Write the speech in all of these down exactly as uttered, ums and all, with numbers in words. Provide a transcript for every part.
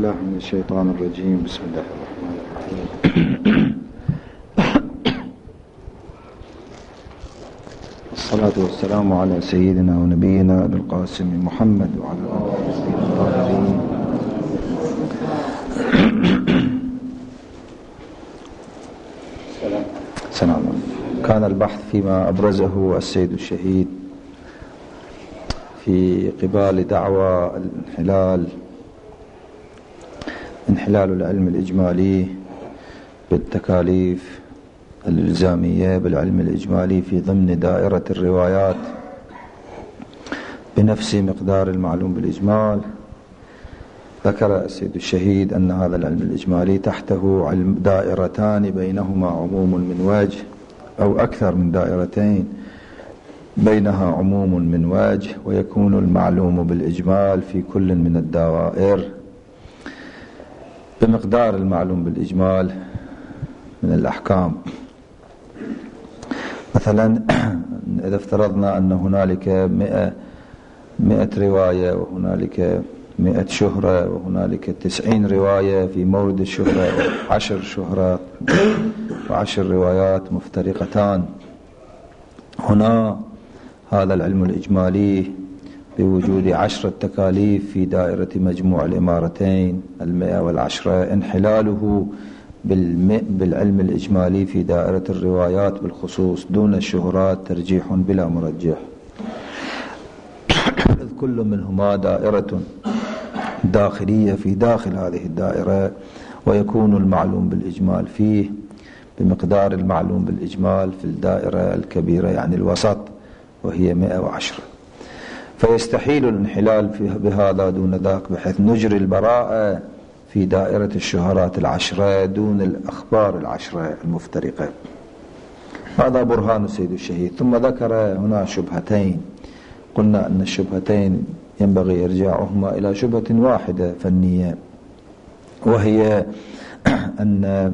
بالله من الشيطان الرجيم. بسم الله الرحمن الرحيم. الصلاة والسلام على سيدنا ونبينا أبي القاسم محمد وعلى آله الطاهرين. سلام. كان البحث فيما أبرزه السيد الشهيد في قبال دعوى الانحلال انحلال العلم الإجمالي بالتكاليف الإلزامية بالعلم الإجمالي في ضمن دائرة الروايات بنفس مقدار المعلوم بالإجمال. ذكر السيد الشهيد أن هذا العلم الإجمالي تحته علم دائرتان بينهما عموم من وجه أو أكثر من دائرتين بينها عموم من وجه، ويكون المعلوم بالإجمال في كل من الدوائر بمقدار المعلوم بالإجمال من الأحكام. مثلا إذا افترضنا أن هنالك مئة, مئة رواية وهنالك مئة شهرة وهنالك تسعين رواية في مورد الشهرة عشر شهرات وعشر روايات مفترقتان، هنا هذا العلم الإجمالي بوجود عشرة تكاليف في دائرة مجموع الإمارتين المئة والعشرة، انحلاله بالعلم الإجمالي في دائرة الروايات بالخصوص دون الشهرات ترجيح بلا مرجح، إذ كل منهما دائرة داخلية في داخل هذه الدائرة، ويكون المعلوم بالإجمال فيه بمقدار المعلوم بالإجمال في الدائرة الكبيرة يعني الوسط وهي مئة وعشرة. فيستحيل الانحلال بهذا دون ذاك، بحيث نجري البراءة في دائرة الشهرات العشرة دون الأخبار العشرة المفترقة. هذا برهان السيد الشهيد. ثم ذكر هنا شبهتين، قلنا أن الشبهتين ينبغي إرجاعهما إلى شبهة واحدة فنية، وهي أن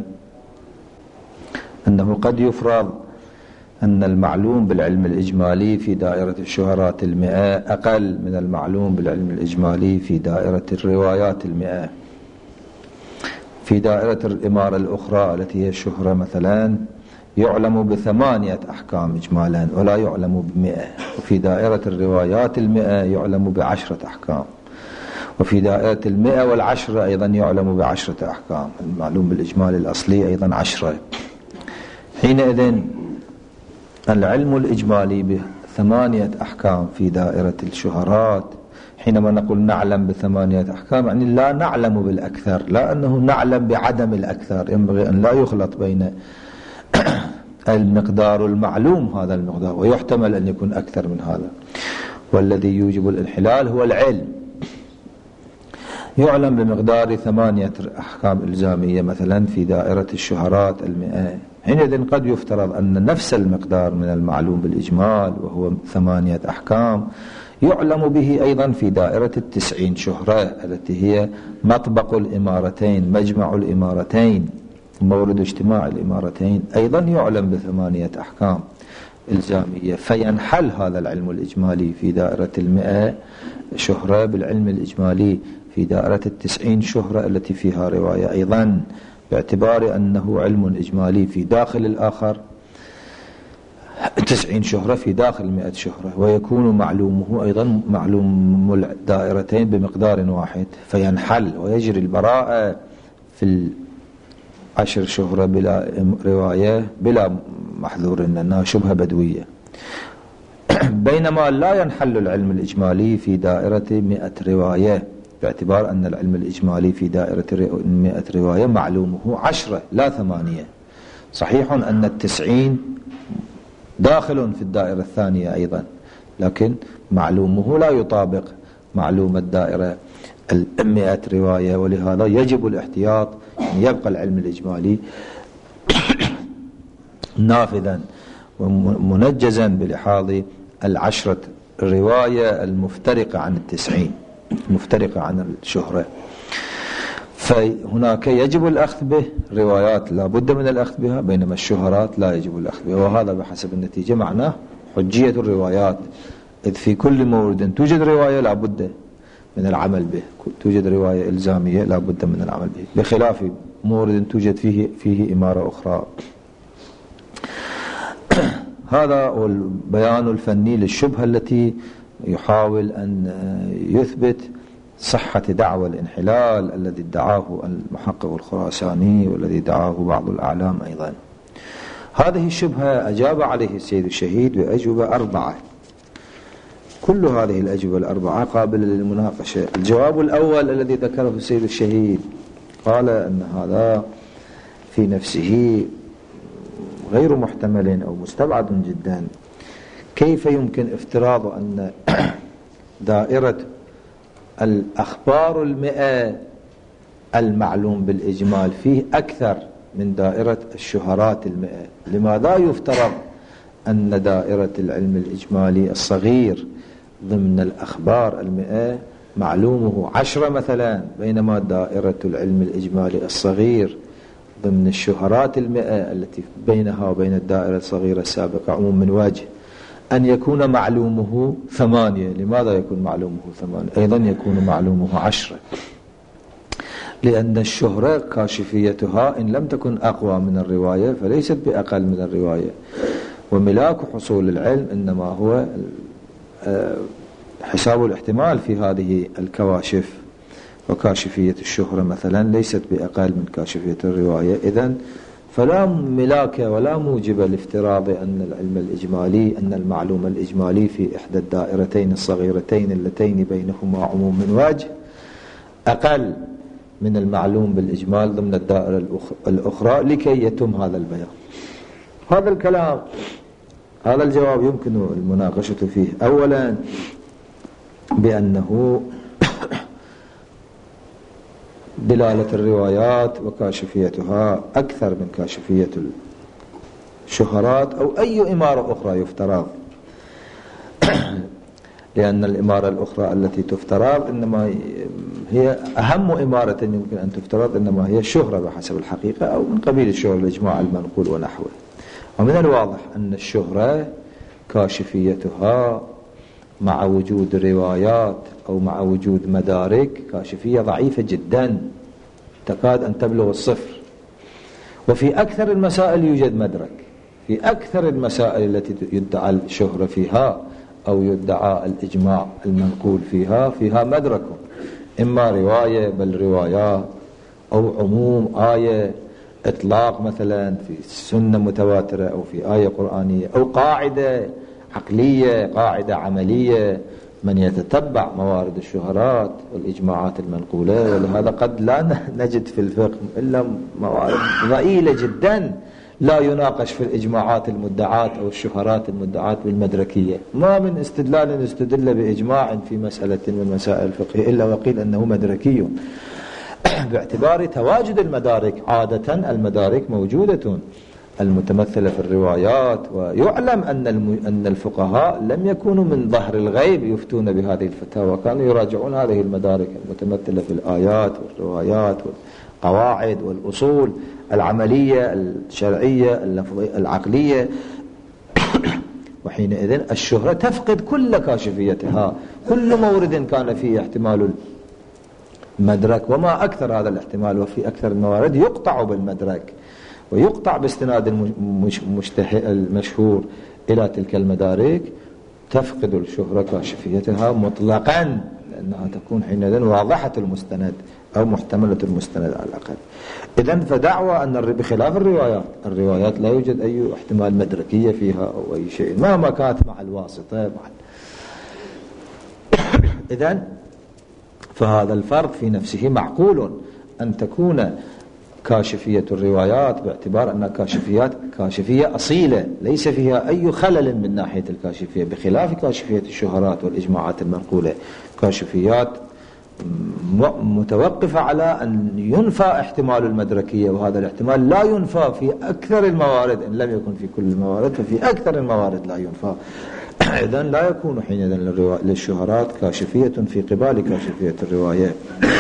أنه قد يفرض أن المعلوم بالعلم الإجمالي في دائرة الشهرات المئة أقل من المعلوم بالعلم الإجمالي في دائرة الروايات المئة. في دائرة الإمارة الأخرى التي هي الشهرة مثلا يعلم بثمانية أحكام إجمالا ولا يعلم بمئة، وفي دائرة الروايات المئة يعلم بعشرة أحكام، وفي دائرة المئة والعشرة أيضا يعلم بعشرة أحكام. المعلوم بالإجمال الأصلي أيضا عشرة. حينئذ العلم الإجمالي بثمانية أحكام في دائرة الشهرات، حينما نقول نعلم بثمانية أحكام يعني لا نعلم بالأكثر، لا أنه نعلم بعدم الأكثر. ينبغي أن لا يخلط بين المقدار المعلوم هذا المقدار، ويحتمل أن يكون أكثر من هذا. والذي يوجب الانحلال هو العلم، يعلم بمقدار ثمانية أحكام إلزامية مثلا في دائرة الشهرات المئة. حينئذ قد يفترض أن نفس المقدار من المعلوم بالإجمال وهو ثمانية أحكام يعلم به أيضا في دائرة التسعين شهرة التي هي مطبق الإمارتين مجمع الإمارتين مورد اجتماع الإمارتين، أيضا يعلم بثمانية أحكام إلزامية. فينحل هذا العلم الإجمالي في دائرة المئة شهرة بالعلم الإجمالي في دائرة التسعين شهرة التي فيها رواية أيضا، باعتبار أنه علم إجمالي في داخل الآخر تسعين شهرة في داخل مئة شهرة، ويكون معلومه أيضا معلوم الدائرتين بمقدار واحد. فينحل ويجري البراءة في العشر شهرة بلا رواية بلا محذور أنها شبهة بدوية، بينما لا ينحل العلم الإجمالي في دائرة مئة رواية، باعتبار أن العلم الإجمالي في دائرة مئة رواية معلومه عشرة لا ثمانية. صحيح أن التسعين داخل في الدائرة الثانية أيضا، لكن معلومه لا يطابق معلوم الدائرة المئة رواية، ولهذا يجب الاحتياط أن يبقى العلم الإجمالي نافذا ومنجزا بلحاظ العشرة رواية المفترقة عن التسعين مفترقة عن الشهرة. فهناك يجب الأخذ به روايات لا بد من الأخذ بها، بينما الشهرات لا يجب الأخذ بها، وهذا بحسب النتيجة معناه حجية الروايات، إذ في كل مورد توجد رواية لا بد من العمل به، توجد رواية إلزامية لا بد من العمل به، بخلاف مورد توجد فيه فيه إمارة أخرى. هذا هو البيان الفني للشبهة التي يحاول أن يثبت صحة دعوى الانحلال الذي ادعاه المحقق الخراساني والذي ادعاه بعض الأعلام أيضا. هذه الشبهة أجاب عليه السيد الشهيد بأجوبة أربعة، كل هذه الأجوبة الأربعة قابلة للمناقشة. الجواب الأول الذي ذكره السيد الشهيد قال أن هذا في نفسه غير محتمل أو مستبعد جدا. كيف يمكن افتراض أن دائرة الأخبار المئة المعلوم بالإجمال فيه أكثر من دائرة الشهرات المئة؟ لماذا يفترض أن دائرة العلم الإجمالي الصغير ضمن الأخبار المئة معلومه عشرة مثلا، بينما دائرة العلم الإجمالي الصغير ضمن الشهرات المئة التي بينها وبين الدائرة الصغيرة السابقة عموم من وجه أن يكون معلومه ثمانية؟ لماذا يكون معلومه ثمانية؟ أيضا يكون معلومه عشرة، لأن الشهرة كاشفيتها إن لم تكن أقوى من الرواية فليست بأقل من الرواية، وملاك حصول العلم إنما هو حساب الاحتمال في هذه الكواشف، وكاشفية الشهرة مثلا ليست بأقل من كاشفية الرواية. إذن فلا ملاك ولا موجب لافتراض أن العلم الإجمالي أن المعلومة الإجمالي في إحدى الدائرتين الصغيرتين اللتين بينهما عموم من وجه أقل من المعلوم بالإجمال ضمن الدائرة الأخرى لكي يتم هذا البيان. هذا الكلام، هذا الجواب يمكن المناقشة فيه. أولا بأنه دلالة الروايات وكاشفيتها أكثر من كاشفية الشهرات أو أي إمارة أخرى يفترض، لأن الإمارة الأخرى التي تفترض إنما هي أهم إمارة يمكن أن تفترض إنما هي الشهرة بحسب الحقيقة أو من قبيل الشهرة الإجماع المنقول ونحوه. ومن الواضح أن الشهرة كاشفيتها مع وجود روايات أو مع وجود مدارك كاشفية ضعيفة جدا تكاد أن تبلغ الصفر. وفي أكثر المسائل يوجد مدرك، في أكثر المسائل التي يدعى الشهرة فيها أو يدعى الإجماع المنقول فيها فيها مدرك، إما رواية بل روايات أو عموم آية، إطلاق مثلا في سنة متواترة أو في آية قرآنية، أو قاعدة عقلية قاعدة عملية من يتتبع موارد الشهرات والإجماعات المنقولة. ولهذا قد لا نجد في الفقه إلا موارد ضئيلة جدا لا يناقش في الإجماعات المدعاة أو الشهرات المدعاة بالمدركية. ما من استدلال استدل بإجماع في مسألة من مسائل الفقه إلا وقيل أنه مدركي، باعتبار تواجد المدارك. عادة المدارك موجودة المتمثلة في الروايات، ويعلم أن أن الفقهاء لم يكونوا من ظهر الغيب يفتون بهذه الفتاوى، كانوا يراجعون هذه المدارك المتمثلة في الآيات والروايات والقواعد والأصول العملية الشرعية العقلية. وحينئذ الشهرة تفقد كل كاشفيتها، كل مورد كان فيه احتمال المدرك وما أكثر هذا الاحتمال، وفي أكثر الموارد يقطع بالمدرك ويقطع باستناد المشهور إلى تلك المدارك، تفقد الشهرة كاشفيتها مطلقا، لأنها تكون حينئذ واضحة المستند أو محتملة المستند على الأقل. إذن فدعوى أن بخلاف الروايات، الروايات لا يوجد أي احتمال مدركية فيها أو أي شيء مهما كانت مع الواسطة مع إذن فهذا الفرض في نفسه معقول، أن تكون كاشفية الروايات باعتبار أنها كاشفيات كاشفية أصيلة ليس فيها أي خلل من ناحية الكاشفية، بخلاف كاشفية الشهرات والإجماعات المنقولة كاشفيات متوقفة على أن ينفى احتمال المدركية، وهذا الاحتمال لا ينفى في أكثر الموارد، إن لم يكن في كل الموارد ففي أكثر الموارد لا ينفى. إذن لا يكون حينئذ للشهرات كاشفية في قبال كاشفية الروايات.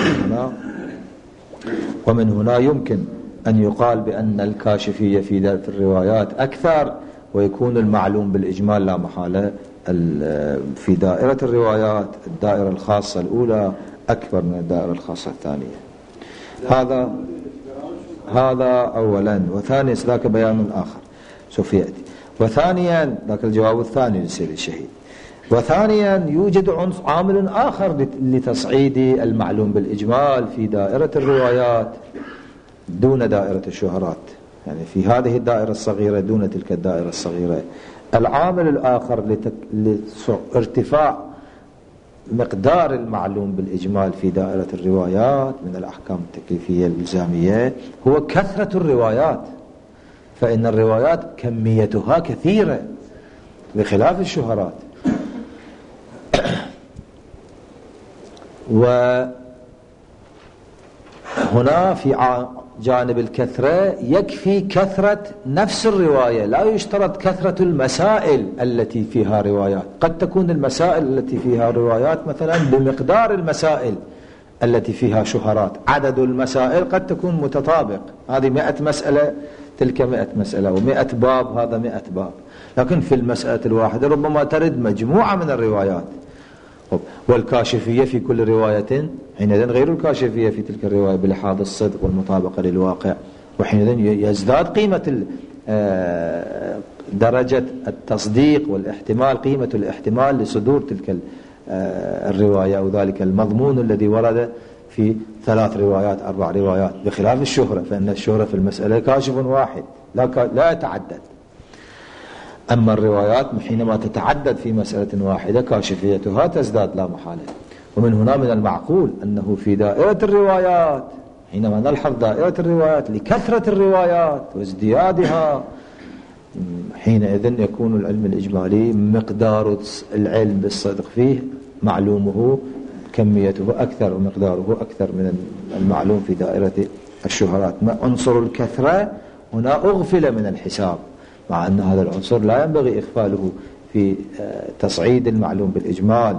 ومن هنا يمكن أن يقال بأن الكاشفية في ذات الروايات أكثر، ويكون المعلوم بالإجمال لا محالة في دائرة الروايات الدائرة الخاصة الأولى أكبر من الدائرة الخاصة الثانية. هذا هذا أولا. وثانيا ذاك بيان آخر سوف يأتي. وثانيا ذاك الجواب الثاني للسيد الشهيد. وثانيا يوجد عامل آخر لتصعيد المعلوم بالإجمال في دائرة الروايات دون دائرة الشهرات، يعني في هذه الدائرة الصغيرة دون تلك الدائرة الصغيرة. العامل الآخر لارتفاع مقدار المعلوم بالإجمال في دائرة الروايات من الأحكام التكليفية الإلزامية هو كثرة الروايات، فإن الروايات كميتها كثيرة بخلاف الشهرات. وهنا في جانب الكثرة يكفي كثرة نفس الرواية، لا يشترط كثرة المسائل التي فيها روايات. قد تكون المسائل التي فيها روايات مثلا بمقدار المسائل التي فيها شهرات، عدد المسائل قد تكون متطابق، هذه مئة مسألة تلك مئة مسألة، ومئة باب هذا مئة باب، لكن في المسألة الواحدة ربما ترد مجموعة من الروايات. والكاشفية في كل رواية حينئذ غير الكاشفية في تلك الرواية بلحاظ الصدق والمطابقة للواقع، وحينئذ يزداد قيمة درجة التصديق والاحتمال، قيمة الاحتمال لصدور تلك الرواية أو ذلك المضمون الذي ورد في ثلاث روايات أربع روايات، بخلاف الشهرة، فإن الشهرة في المسألة كاشف واحد لا لا يتعدد. أما الروايات حينما تتعدد في مسألة واحدة كاشفيتها تزداد لا محالة. ومن هنا من المعقول أنه في دائرة الروايات حينما نلحظ دائرة الروايات لكثرة الروايات وازديادها، حينئذ يكون العلم الإجمالي مقدار العلم بالصدق فيه معلومه كميته أكثر ومقداره أكثر من المعلوم في دائرة الشهرات. عنصر الكثرة هنا أغفل من الحساب، مع أن هذا العنصر لا ينبغي إغفاله في تصعيد المعلوم بالإجمال.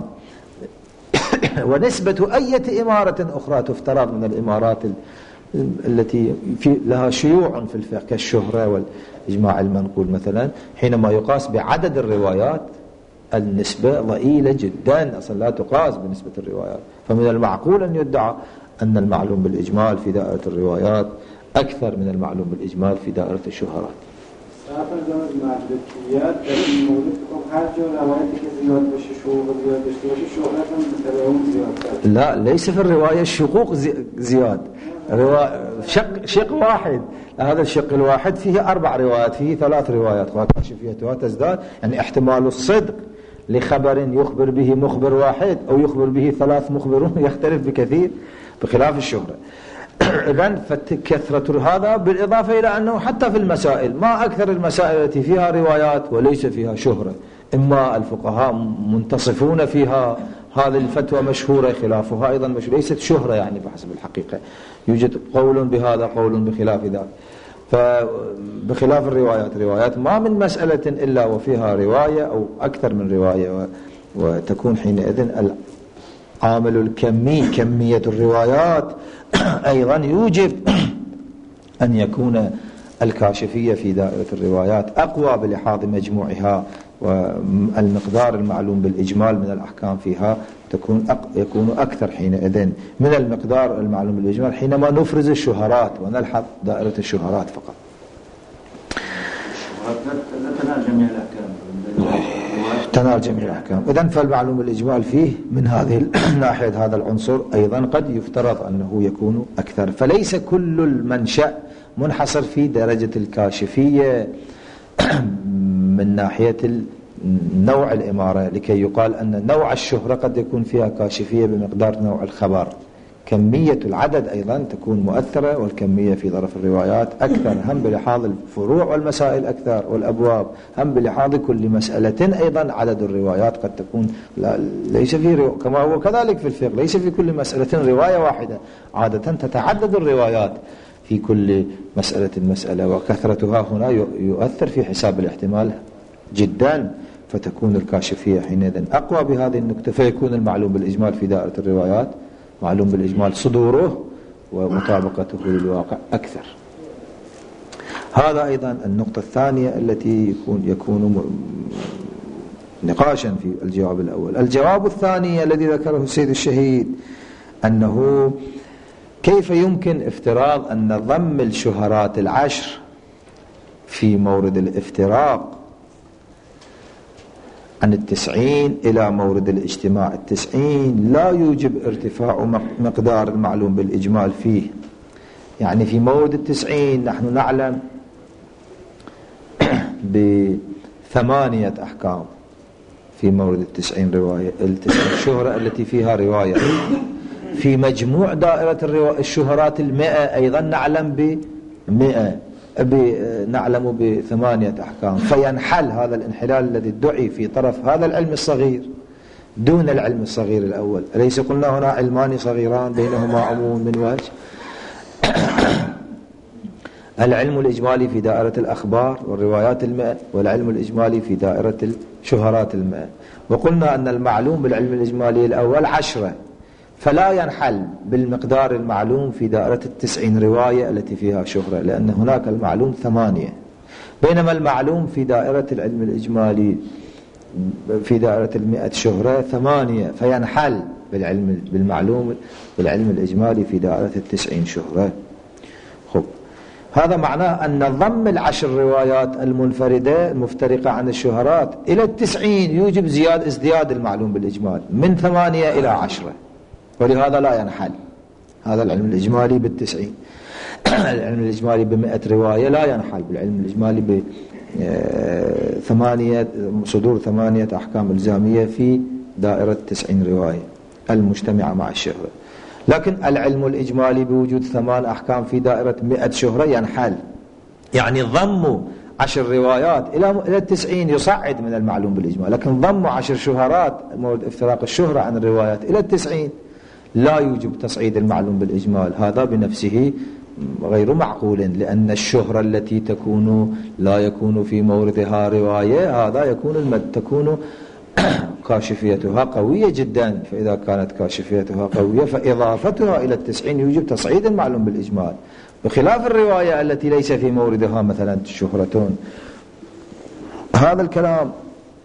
ونسبة أي إمارة أخرى تفترض من الإمارات التي في لها شيوع في الفقه كالشهرة والإجماع المنقول مثلا، حينما يقاس بعدد الروايات النسبة ضئيلة جدا، أصلا لا تقاس بنسبة الروايات. فمن المعقول أن يدعى أن المعلوم بالإجمال في دائرة الروايات أكثر من المعلوم بالإجمال في دائرة الشهرات. لا، ليس في الرواية الشقوق زياد، شق شق واحد، هذا الشق الواحد فيه أربع روايات، فيه ثلاث روايات كاشفيتها تزداد، يعني احتمال الصدق لخبر يخبر به مخبر واحد أو يخبر به ثلاث مخبرون يختلف بكثير بخلاف الشهرة. إذن فكثرة هذا بالإضافة إلى أنه حتى في المسائل ما أكثر المسائل التي فيها روايات وليس فيها شهرة، إما الفقهاء منتصفون فيها هذه الفتوى مشهورة، خلافها أيضا مشهور، ليست شهرة يعني بحسب الحقيقة، يوجد قول بهذا قول بخلاف ذلك. فبخلاف الروايات، روايات ما من مسألة إلا وفيها رواية أو أكثر من رواية، وتكون حينئذ العامل الكمي كمية الروايات أيضا يوجب أن يكون الكاشفية في دائرة الروايات أقوى بلحاظ مجموعها، والمقدار المعلوم بالإجمال من الأحكام فيها تكون يكون أكثر حينئذ من المقدار المعلوم بالإجمال حينما نفرز الشهرات ونلحظ دائرة الشهرات فقط. تنال جميع الأحكام تنال جميع الأحكام. إذن فالمعلوم بالإجمال فيه من هذه الناحية هذا العنصر أيضا قد يفترض أنه يكون أكثر. فليس كل المنشأ منحصر في درجة الكاشفية من ناحية نوع الإمارة، لكي يقال أن نوع الشهرة قد يكون فيها كاشفية بمقدار نوع الخبر. كمية العدد أيضا تكون مؤثرة، والكمية في ظرف الروايات أكثر، هم بلحاظ الفروع والمسائل أكثر والأبواب، هم بلحاظ كل مسألة أيضا عدد الروايات قد تكون لا ليس في رو... كما هو كذلك في الفقه ليس في كل مسألة رواية واحدة، عادة تتعدد الروايات في كل مسألة مسألة، وكثرتها هنا يؤثر في حساب الاحتمال جدا، فتكون الكاشفية حينئذ أقوى بهذه النقطة، فيكون المعلوم بالإجمال في دائرة الروايات معلوم بالإجمال صدوره ومطابقته للواقع أكثر. هذا أيضا النقطة الثانية التي يكون, يكون نقاشا في الجواب الأول. الجواب الثاني الذي ذكره السيد الشهيد أنه كيف يمكن افتراض أن ضم الشهرات العشر في مورد الافتراق عن التسعين إلى مورد الاجتماع التسعين لا يوجب ارتفاع مقدار المعلوم بالإجمال فيه. يعني في مورد التسعين نحن نعلم بثمانية أحكام في مورد التسعين رواية، التسعين شهرة التي فيها رواية. في مجموع دائرة الشهرات المئة أيضا نعلم بمئة، نعلم بثمانية أحكام. فينحل هذا الانحلال الذي ادعي في طرف هذا العلم الصغير دون العلم الصغير الأول. أليس قلنا هنا علمان صغيران بينهما عموم من وجه؟ العلم الإجمالي في دائرة الأخبار والروايات المئة، والعلم الإجمالي في دائرة الشهرات المئة. وقلنا أن المعلوم بالعلم الإجمالي الأول عشرة، فلا ينحل بالمقدار المعلوم في دائرة التسعين رواية التي فيها شهرة، لأن هناك المعلوم ثمانية، بينما المعلوم في دائرة العلم الإجمالي في دائرة المئة شهرة ثمانية، فينحل بالعلم بالمعلوم بالعلم الإجمالي في دائرة التسعين شهرة. خب، هذا معناه أن ضم العشر روايات المنفردة المفترقة عن الشهرات إلى التسعين يوجب زياد ازدياد المعلوم بالإجمال من ثمانية إلى عشرة، ولهذا لا ينحل هذا العلم الإجمالي بالتسعين. العلم الإجمالي بمئة رواية لا ينحل بالعلم الإجمالي بثمانية صدور ثمانية أحكام إلزامية في دائرة تسعين رواية المجتمعة مع الشهرة. لكن العلم الإجمالي بوجود ثمان أحكام في دائرة مئة شهرة ينحل. يعني ضم عشر روايات إلى التسعين يصعد من المعلوم بالإجمال، لكن ضم عشر شهرات مورد افتراق الشهرة عن الروايات إلى التسعين لا يوجب تصعيد المعلوم بالإجمال. هذا بنفسه غير معقول، لأن الشهرة التي تكون لا يكون في موردها رواية هذا يكون المد تكون كاشفيتها قوية جدا، فإذا كانت كاشفيتها قوية فإضافتها إلى التسعين يوجب تصعيد المعلوم بالإجمال، بخلاف الرواية التي ليس في موردها مثلا شهرتون. هذا الكلام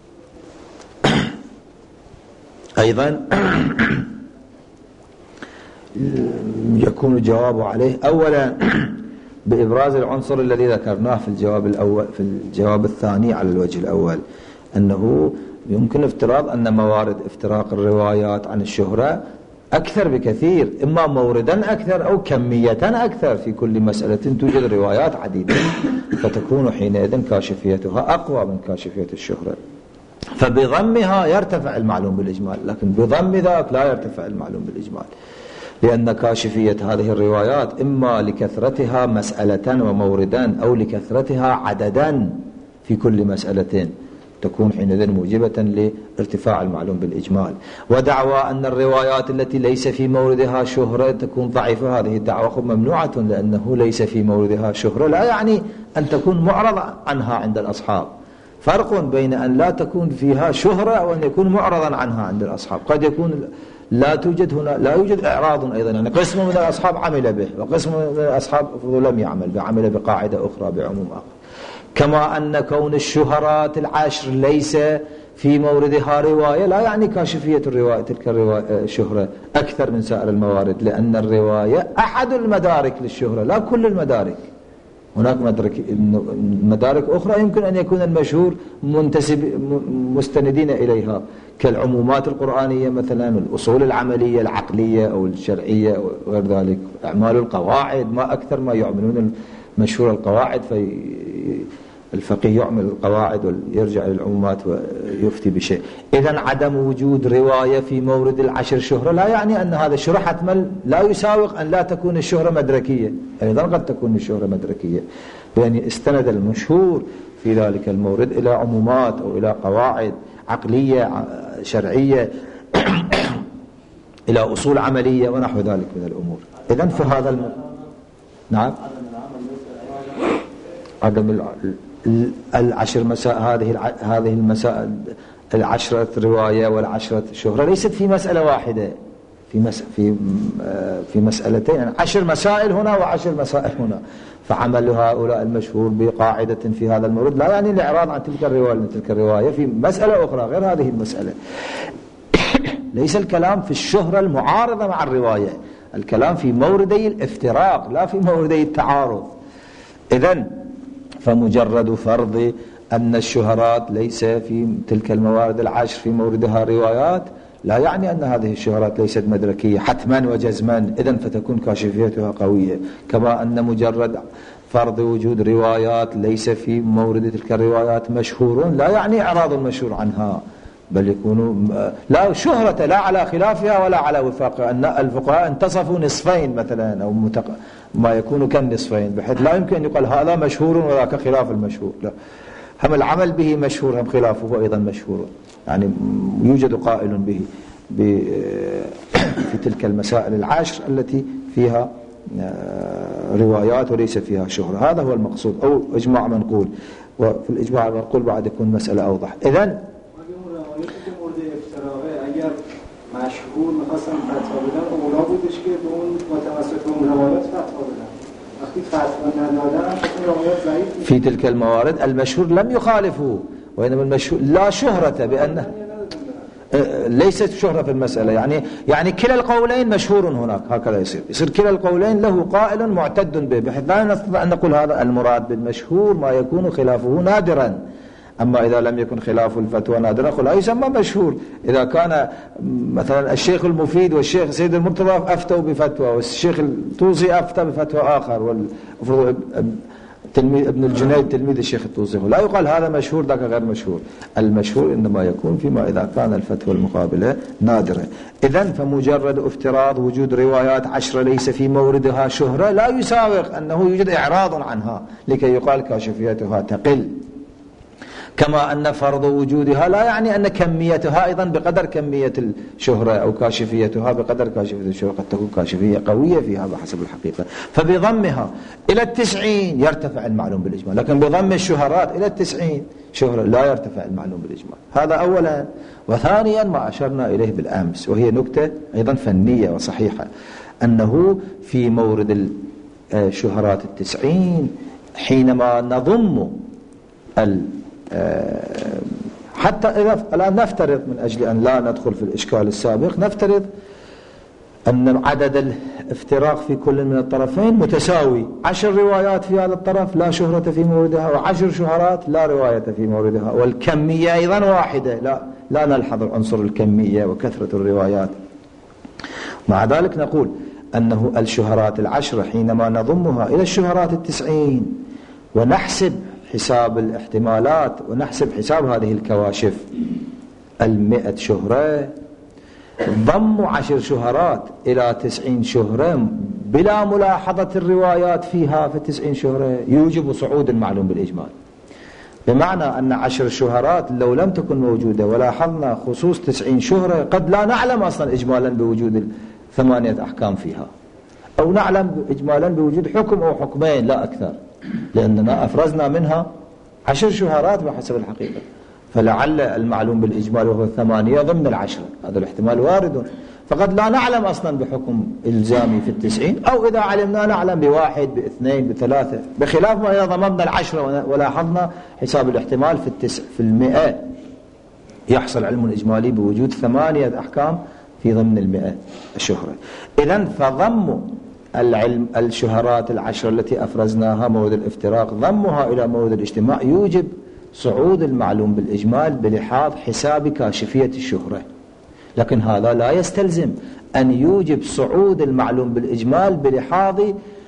أيضا يكون الجواب عليه أولا بإبراز العنصر الذي ذكرناه في الجواب الأول في الجواب الثاني على الوجه الأول، أنه يمكن افتراض أن موارد افتراق الروايات عن الشهرة أكثر بكثير، إما موردا أكثر أو كمية أكثر. في كل مسألة توجد روايات عديدة، فتكون حينئذ كاشفيتها أقوى من كاشفية الشهرة، فبضمها يرتفع المعلوم بالإجمال، لكن بضم ذاك لا يرتفع المعلوم بالإجمال، لأن كاشفية هذه الروايات إما لكثرتها مسألة وموردا أو لكثرتها عددا في كل مسألة، تكون حينئذ موجبة لارتفاع المعلوم بالإجمال. ودعوى أن الروايات التي ليس في موردها شهرة تكون ضعيفة، هذه الدعوة ممنوعة، لأنه ليس في موردها شهرة لا يعني أن تكون معرض عنها عند الأصحاب. فرق بين أن لا تكون فيها شهرة وأن يكون معرضا عنها عند الأصحاب. قد يكون لا توجد هنا لا يوجد إعراض أيضا، يعني قسم من الأصحاب عمل به وقسم من الأصحاب لم يعمل به، عمل بقاعدة أخرى بعموم آخر. كما أن كون الشهرات العشر ليس في موردها رواية لا يعني كاشفية الرواية تلك الرواية الشهرة أكثر من سائر الموارد، لأن الرواية أحد المدارك للشهرة لا كل المدارك. هناك مدارك أخرى يمكن أن يكون المشهور منتسب مستندين إليها، كالعمومات القرآنية مثلا، الأصول العملية العقلية أو الشرعية وغير ذلك، أعمال القواعد ما أكثر ما يعملون مشهور القواعد، فالفقيه يعمل القواعد ويرجع للعمومات ويفتي بشيء. إذن عدم وجود رواية في مورد العشر شهرة لا يعني أن هذا الشهرة حتما لا يساوق أن لا تكون الشهرة مدركية، أيضا قد تكون الشهرة مدركية، يعني استند المشهور في ذلك المورد إلى عمومات أو إلى قواعد عقلية شرعية إلى أصول عملية ونحو ذلك من الأمور. إذن في هذا الم... نعم عدم العشر مساء هذه هذه المسائل العشرة رواية والعشرة شهرة ليست في مسألة واحدة، في مس في في مسألتين، يعني عشر مسائل هنا وعشر مسائل هنا، فعمل هؤلاء المشهور بقاعدة في هذا المورد لا يعني الإعراض عن تلك الرواية من تلك الرواية في مسألة أخرى غير هذه المسألة. ليس الكلام في الشهرة المعارضة مع الرواية، الكلام في موردي الافتراق لا في موردي التعارض. إذن فمجرد فرض أن الشهرات ليس في تلك الموارد العشر في موردها روايات لا يعني أن هذه الشهرات ليست مدركية حتما وجزما، إذن فتكون كاشفيتها قوية. كما أن مجرد فرض وجود روايات ليس في مورد تلك الروايات مشهورون لا يعني إعراض المشهور عنها، بل يكونوا لا شهرة لا على خلافها ولا على وفاقها. أن الفقهاء انتصفوا نصفين مثلا أو متق... ما يكون كالنصفين، بحيث لا يمكن أن يقال هذا مشهور وذاك خلاف المشهور، لا، هم العمل به مشهور هم خلافه أيضا مشهور، يعني يوجد قائل به في تلك المسائل العشر التي فيها روايات وليس فيها شهرة. هذا هو المقصود، أو إجماع منقول، وفي الإجماع المنقول بعد يكون مسألة أوضح. إذن مشهور می‌خواستم فتوا بدم اولا بودش که به اون متوسط اون روایات فتوا بدم، وقتی فتوا ندادن اون روایات ضعیف. في تلك الموارد المشهور لم يخالفوا، وإنما المشهور لا شهرة بأنه ليست شهرة في المسألة، يعني يعني كلا القولين مشهور هناك، هكذا يصير يصير كلا القولين له قائل معتد به، بحيث لا نستطيع أن نقول هذا المراد بالمشهور ما يكون خلافه نادرا. أما إذا لم يكن خلاف الفتوى نادرا لا يسمى مشهور. إذا كان مثلا الشيخ المفيد والشيخ سيد المرتضى أفتوا بفتوى والشيخ الطوسي أفتى بفتوى آخر تلميذ ابن الجنيد تلميذ الشيخ الطوسي، لا يقال هذا مشهور ذاك غير مشهور. المشهور إنما يكون فيما إذا كان الفتوى المقابلة نادرة. إذن فمجرد افتراض وجود روايات عشرة ليس في موردها شهرة لا يساوق أنه يوجد إعراض عنها لكي يقال كاشفيتها تقل. كما أن فرض وجودها لا يعني أن كميتها أيضا بقدر كمية الشهرة أو كاشفيتها بقدر كاشفية الشهرة، قد تكون كاشفية قوية فيها بحسب الحقيقة. فبضمها إلى التسعين يرتفع المعلوم بالإجمال، لكن بضم الشهرات إلى التسعين شهرة لا يرتفع المعلوم بالإجمال. هذا أولا. وثانيا ما أشرنا إليه بالأمس وهي نكتة أيضا فنية وصحيحة، أنه في مورد الشهرات التسعين حينما نضم ال حتى إذا الآن نفترض من أجل أن لا ندخل في الإشكال السابق، نفترض أن عدد الافتراق في كل من الطرفين متساوي، عشر روايات في هذا الطرف لا شهرة في موردها وعشر شهرات لا رواية في موردها، والكمية أيضا واحدة، لا لا نلحظ عنصر الكمية وكثرة الروايات. مع ذلك نقول أنه الشهرات العشرة حينما نضمها إلى الشهرات التسعين ونحسب حساب الاحتمالات ونحسب حساب هذه الكواشف المئة شهرة، ضم عشر شهرات إلى تسعين شهرة بلا ملاحظة الروايات فيها في تسعين شهرة يوجب صعود المعلوم بالإجمال. بمعنى أن عشر شهرات لو لم تكن موجودة ولاحظنا خصوص تسعين شهرة قد لا نعلم أصلا إجمالا بوجود ثمانية أحكام فيها، أو نعلم إجمالا بوجود حكم أو حكمين لا أكثر، لأننا أفرزنا منها عشر شهرات بحسب الحقيقة، فلعل المعلوم بالإجمال وهو الثمانية ضمن العشرة، هذا الاحتمال وارد. فقد لا نعلم أصلا بحكم إلزامي في التسعين، أو إذا علمنا نعلم بواحد باثنين بثلاثة، بخلاف ما إذا ضممنا العشرة ولاحظنا حساب الاحتمال في التسع في المئة يحصل علم إجمالي بوجود ثمانية أحكام في ضمن المئة الشهرة. إذن فضم العلم الشهرات العشر التي أفرزناها مورد الافتراق ضمها إلى مورد الاجتماع يوجب صعود المعلوم بالإجمال بلحاظ حساب كاشفية الشهرة. لكن هذا لا يستلزم أن يوجب صعود المعلوم بالإجمال بلحاظ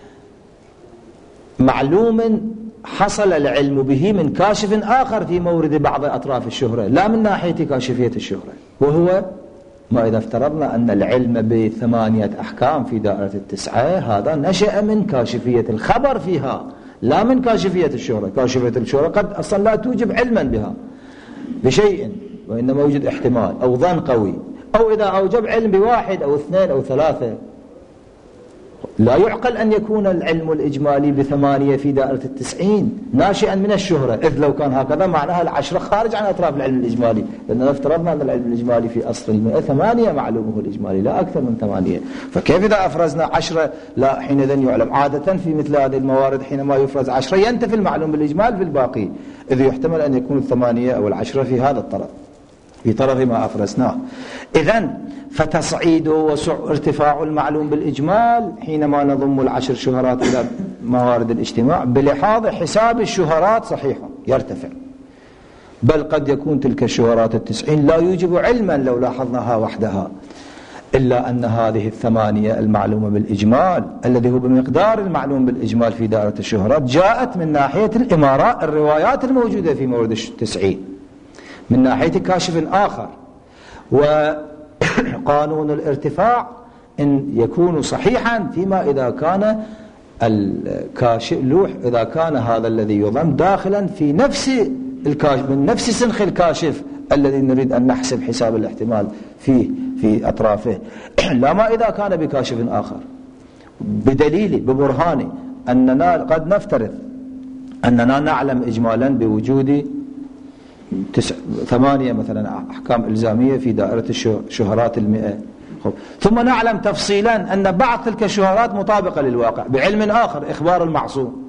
معلوم حصل العلم به من كاشف آخر في مورد بعض أطراف الشهرة، لا من ناحية كاشفية الشهرة، وهو ما إذا افترضنا أن العلم بثمانية أحكام في دائرة التسعة هذا نشأ من كاشفية الخبر فيها لا من كاشفية الشهرة. كاشفية الشهرة قد أصلا لا توجب علما بها بشيء، وإنما يوجد احتمال أو ظن قوي، أو إذا أوجب علم بواحد أو اثنين أو ثلاثة لا يعقل أن يكون العلم الإجمالي بثمانية في دائرة التسعين ناشئا من الشهرة، إذ لو كان هكذا معناها العشرة خارج عن أطراف العلم الإجمالي، لأننا افترضنا أن العلم الإجمالي في أصل المئة ثمانية معلومه الإجمالي لا أكثر من ثمانية، فكيف إذا أفرزنا عشرة؟ لا، حينئذ يعلم. عادة في مثل هذه الموارد حينما يفرز عشرة ينتفي المعلوم بالإجمال في الباقي، إذ يحتمل أن يكون الثمانية أو العشرة في هذا الطرف، في طرف ما أفرزناه. إذن فتصعيد وارتفاع المعلوم بالإجمال حينما نضم العشر شهرات إلى موارد الاجتماع بلحاظ حساب الشهرات صحيح يرتفع، بل قد يكون تلك الشهرات التسعين لا يوجب علما لو لاحظناها وحدها، إلا أن هذه الثمانية المعلومة بالإجمال الذي هو بمقدار المعلوم بالإجمال في دائرة الشهرات جاءت من ناحية الإمارات الروايات الموجودة في مورد التسعين، من ناحية كاشف آخر. وقانون الارتفاع إن يكون صحيحا فيما إذا كان الكاشف لوح إذا كان هذا الذي يضم داخلا في نفس الكاشف من نفس سنخ الكاشف الذي نريد أن نحسب حساب الاحتمال فيه في أطرافه، لا ما إذا كان بكاشف آخر، بدليل ببرهان أننا قد نفترض أننا نعلم إجمالا بوجود تسع ثمانية مثلا أحكام إلزامية في دائرة الشهرات المئة، ثم نعلم تفصيلا أن بعض تلك الشهرات مطابقة للواقع بعلم آخر إخبار المعصوم،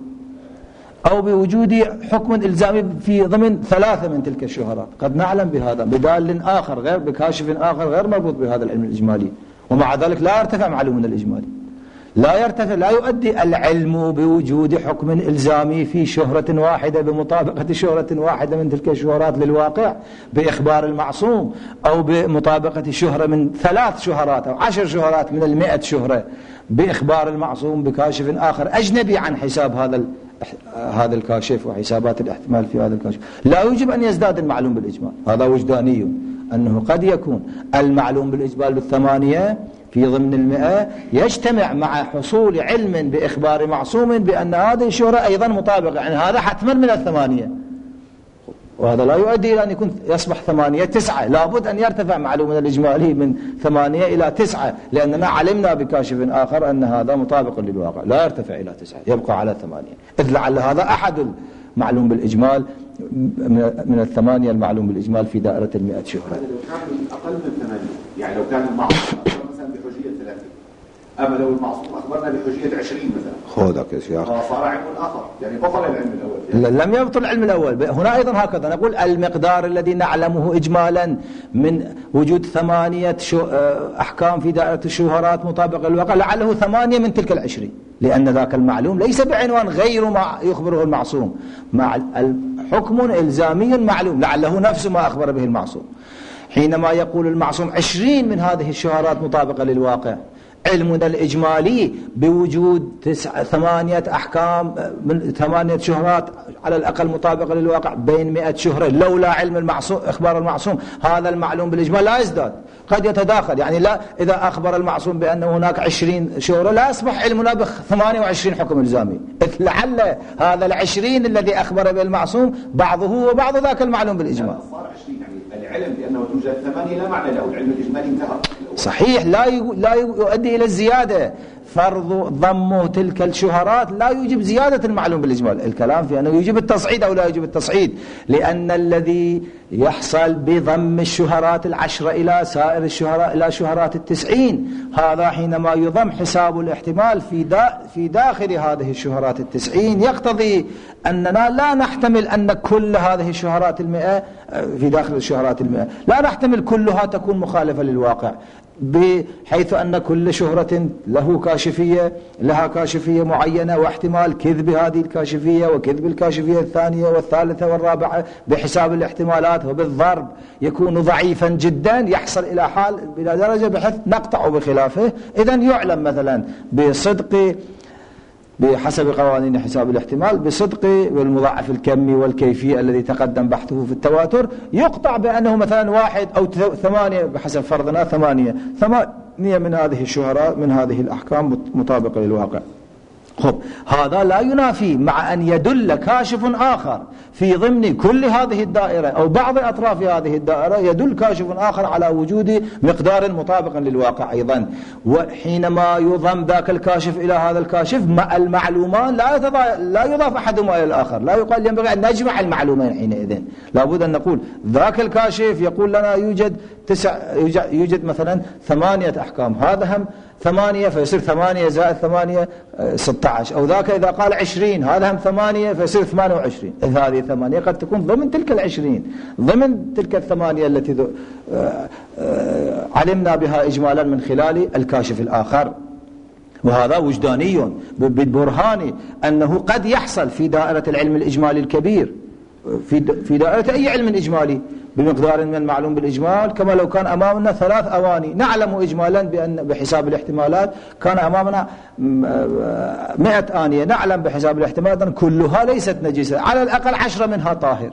أو بوجود حكم إلزامي في ضمن ثلاثة من تلك الشهرات، قد نعلم بهذا بدال آخر غير بكاشف آخر غير مربوط بهذا العلم الإجمالي، ومع ذلك لا يرتفع معلومنا الإجمالي، لا يرتفع لا يؤدي العلم بوجود حكم إلزامي في شهرة واحدة بمطابقة شهرة واحدة من تلك الشهرات للواقع بإخبار المعصوم، أو بمطابقة شهرة من ثلاث شهرات أو عشر شهرات من المئة شهرة بإخبار المعصوم بكاشف آخر أجنبي عن حساب هذا هذا الكاشف وحسابات الاحتمال في هذا الكاشف. لا يجب أن يزداد المعلوم بالإجمال، هذا وجداني، أنه قد يكون المعلوم بالإجمال بالثمانية في ضمن المئة يجتمع مع حصول علم بإخبار معصوم بأن هذه الشهرة أيضا مطابقة، يعني هذا حتما من الثمانية، وهذا لا يؤدي إلى أن يكون يصبح ثمانية تسعة، لابد أن يرتفع معلومنا الإجمالي من ثمانية إلى تسعة، لأننا علمنا بكاشف آخر أن هذا مطابق للواقع، لا يرتفع إلى تسعة يبقى على ثمانية، إذ لعل هذا أحد المعلوم بالإجمال من الثمانية المعلوم بالإجمال في دائرة المئة شهرة. لو كان أقل من ثمانية، يعني لو كان المعصوم مثلا بحجية ثلاثين، أما لو المعصوم أخبرنا بحجية عشرين مثلا خذك يا شيخ فصار علم آخر، يعني بطل العلم الأول يعني. لم يبطل العلم الأول، هنا أيضا هكذا نقول المقدار الذي نعلمه إجمالا من وجود ثمانية أحكام في دائرة الشهرات مطابقة للواقع لعله ثمانية من تلك العشرين، لأن ذاك المعلوم ليس بعنوان غير ما يخبره المعصوم، مع حكم إلزامي معلوم لعله نفس ما أخبر به المعصوم. حينما يقول المعصوم عشرين من هذه الشهرات مطابقة للواقع، علمنا الإجمالي بوجود تسعة ثمانية أحكام من ثمانية شهرات على الأقل مطابقة للواقع بين مئة شهرة، لولا علم المعصوم إخبار المعصوم هذا المعلوم بالإجمال لا يزداد، قد يتداخل، يعني لا إذا أخبر المعصوم بأن هناك عشرين شهرة لا يصبح علمنا بثمانية وعشرين حكم إلزامي، لعل هذا العشرين الذي أخبر به المعصوم بعضه وبعض ذاك المعلوم بالإجمال. صار عشرين، يعني العلم بأنه توجد ثمانية لا معنى له، العلم الإجمالي انتهى. صحيح، لا لا يؤدي إلى الزيادة، فرض ضم تلك الشهرات لا يوجب زيادة المعلوم بالإجمال، الكلام في أنه يجب التصعيد أو لا يجب التصعيد، لأن الذي يحصل بضم الشهرات العشرة إلى سائر الشهرات إلى شهرات التسعين، هذا حينما يضم حساب الاحتمال في دا في داخل هذه الشهرات التسعين يقتضي أننا لا نحتمل أن كل هذه الشهرات المئة في داخل الشهرات المئة لا نحتمل كلها تكون مخالفة للواقع، بحيث أن كل شهرة له كاشفية لها كاشفية معينة واحتمال كذب هذه الكاشفية وكذب الكاشفية الثانية والثالثة والرابعة بحساب الاحتمالات، وبالضرب يكون ضعيفا جدا يحصل إلى حال بلا درجة بحيث نقطع بخلافه. إذن يعلم مثلا بصدق بحسب قوانين حساب الاحتمال بصدق والمضاعف الكمي والكيفي الذي تقدم بحثه في التواتر، يقطع بأنه مثلا واحد أو ثمانية بحسب فرضنا ثمانية ثمانية من هذه الشهرات من هذه الأحكام مطابقة للواقع. خب هذا لا ينافي مع أن يدل كاشف آخر في ضمن كل هذه الدائرة أو بعض أطراف هذه الدائرة، يدل كاشف آخر على وجود مقدار مطابق للواقع أيضا. وحينما يضم ذاك الكاشف إلى هذا الكاشف مع المعلومان لا لا يضاف أحدهما إلى الآخر، لا يقال ينبغي أن نجمع المعلومين حينئذ، لابد أن نقول ذاك الكاشف يقول لنا يوجد تسع يوجد مثلا ثمانية أحكام، هذا هم ثمانية فيصير ثمانية زائد ثمانية ستة عشر، أو ذاك إذا قال عشرين هذا هم ثمانية فيصير ثمانية وعشرين. هذه ثمانية قد تكون ضمن تلك العشرين، ضمن تلك الثمانية التي علمنا بها إجمالا من خلال الكاشف الآخر. وهذا وجداني بالبرهان أنه قد يحصل في دائرة العلم الإجمالي الكبير، في في دائرة أي علم إجمالي بمقدار من المعلوم بالإجمال، كما لو كان أمامنا ثلاث أواني نعلم إجمالا بأن بحساب الاحتمالات كان أمامنا مئة آنية، نعلم بحساب الاحتمالات أن كلها ليست نجسة، على الأقل عشرة منها طاهر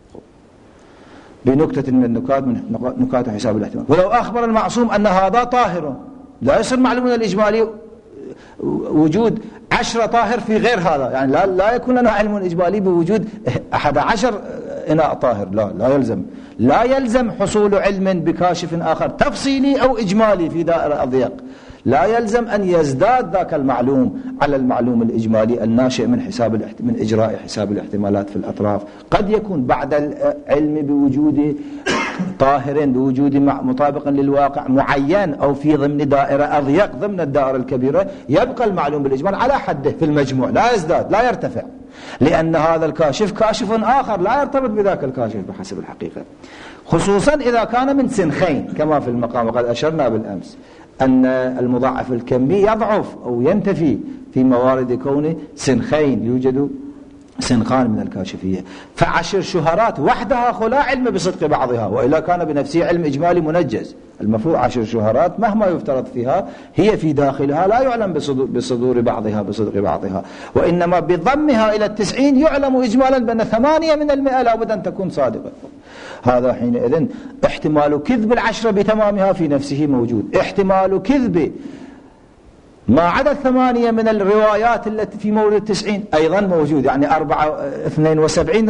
بنكتة من النكات من نكات حساب الاحتمال. ولو أخبر المعصوم أن هذا طاهر، لا يصير معلوم من الإجمالي وجود عشرة طاهر في غير هذا، يعني لا, لا يكون لنا علم إجمالي بوجود أحد عشر إناء طاهر، لا لا يلزم لا يلزم حصول علم بكاشف آخر تفصيلي أو إجمالي في دائرة أضيق، لا يلزم أن يزداد ذاك المعلوم على المعلوم الإجمالي الناشئ من حساب من إجراء حساب الاحتمالات في الأطراف. قد يكون بعد العلم بوجود طاهر بوجود مطابق للواقع معين أو في ضمن دائرة أضيق ضمن الدائرة الكبيرة، يبقى المعلوم بالإجمال على حده في المجموع، لا يزداد لا يرتفع، لأن هذا الكاشف كاشف آخر لا يرتبط بذاك الكاشف بحسب الحقيقة، خصوصا إذا كان من سنخين كما في المقام. وقد أشرنا بالأمس أن المضاعف الكمي يضعف أو ينتفي في موارد كونه سنخين، يوجد سنخان من الكاشفية، فعشر شهرات وحدها خلا علم بصدق بعضها، وإلا كان بنفسه علم إجمالي منجز. المفروض عشر شهرات مهما يفترض فيها هي في داخلها لا يعلم بصدور بعضها بصدق بعضها، وإنما بضمها إلى التسعين يعلم إجمالا بأن ثمانية من المئة لابد أن تكون صادقة. هذا حينئذ احتمال كذب العشرة بتمامها في نفسه موجود، احتمال كذب ما عدا الثمانية من الروايات التي في مورد التسعين أيضا موجود، يعني أربعة اثنين وسبعين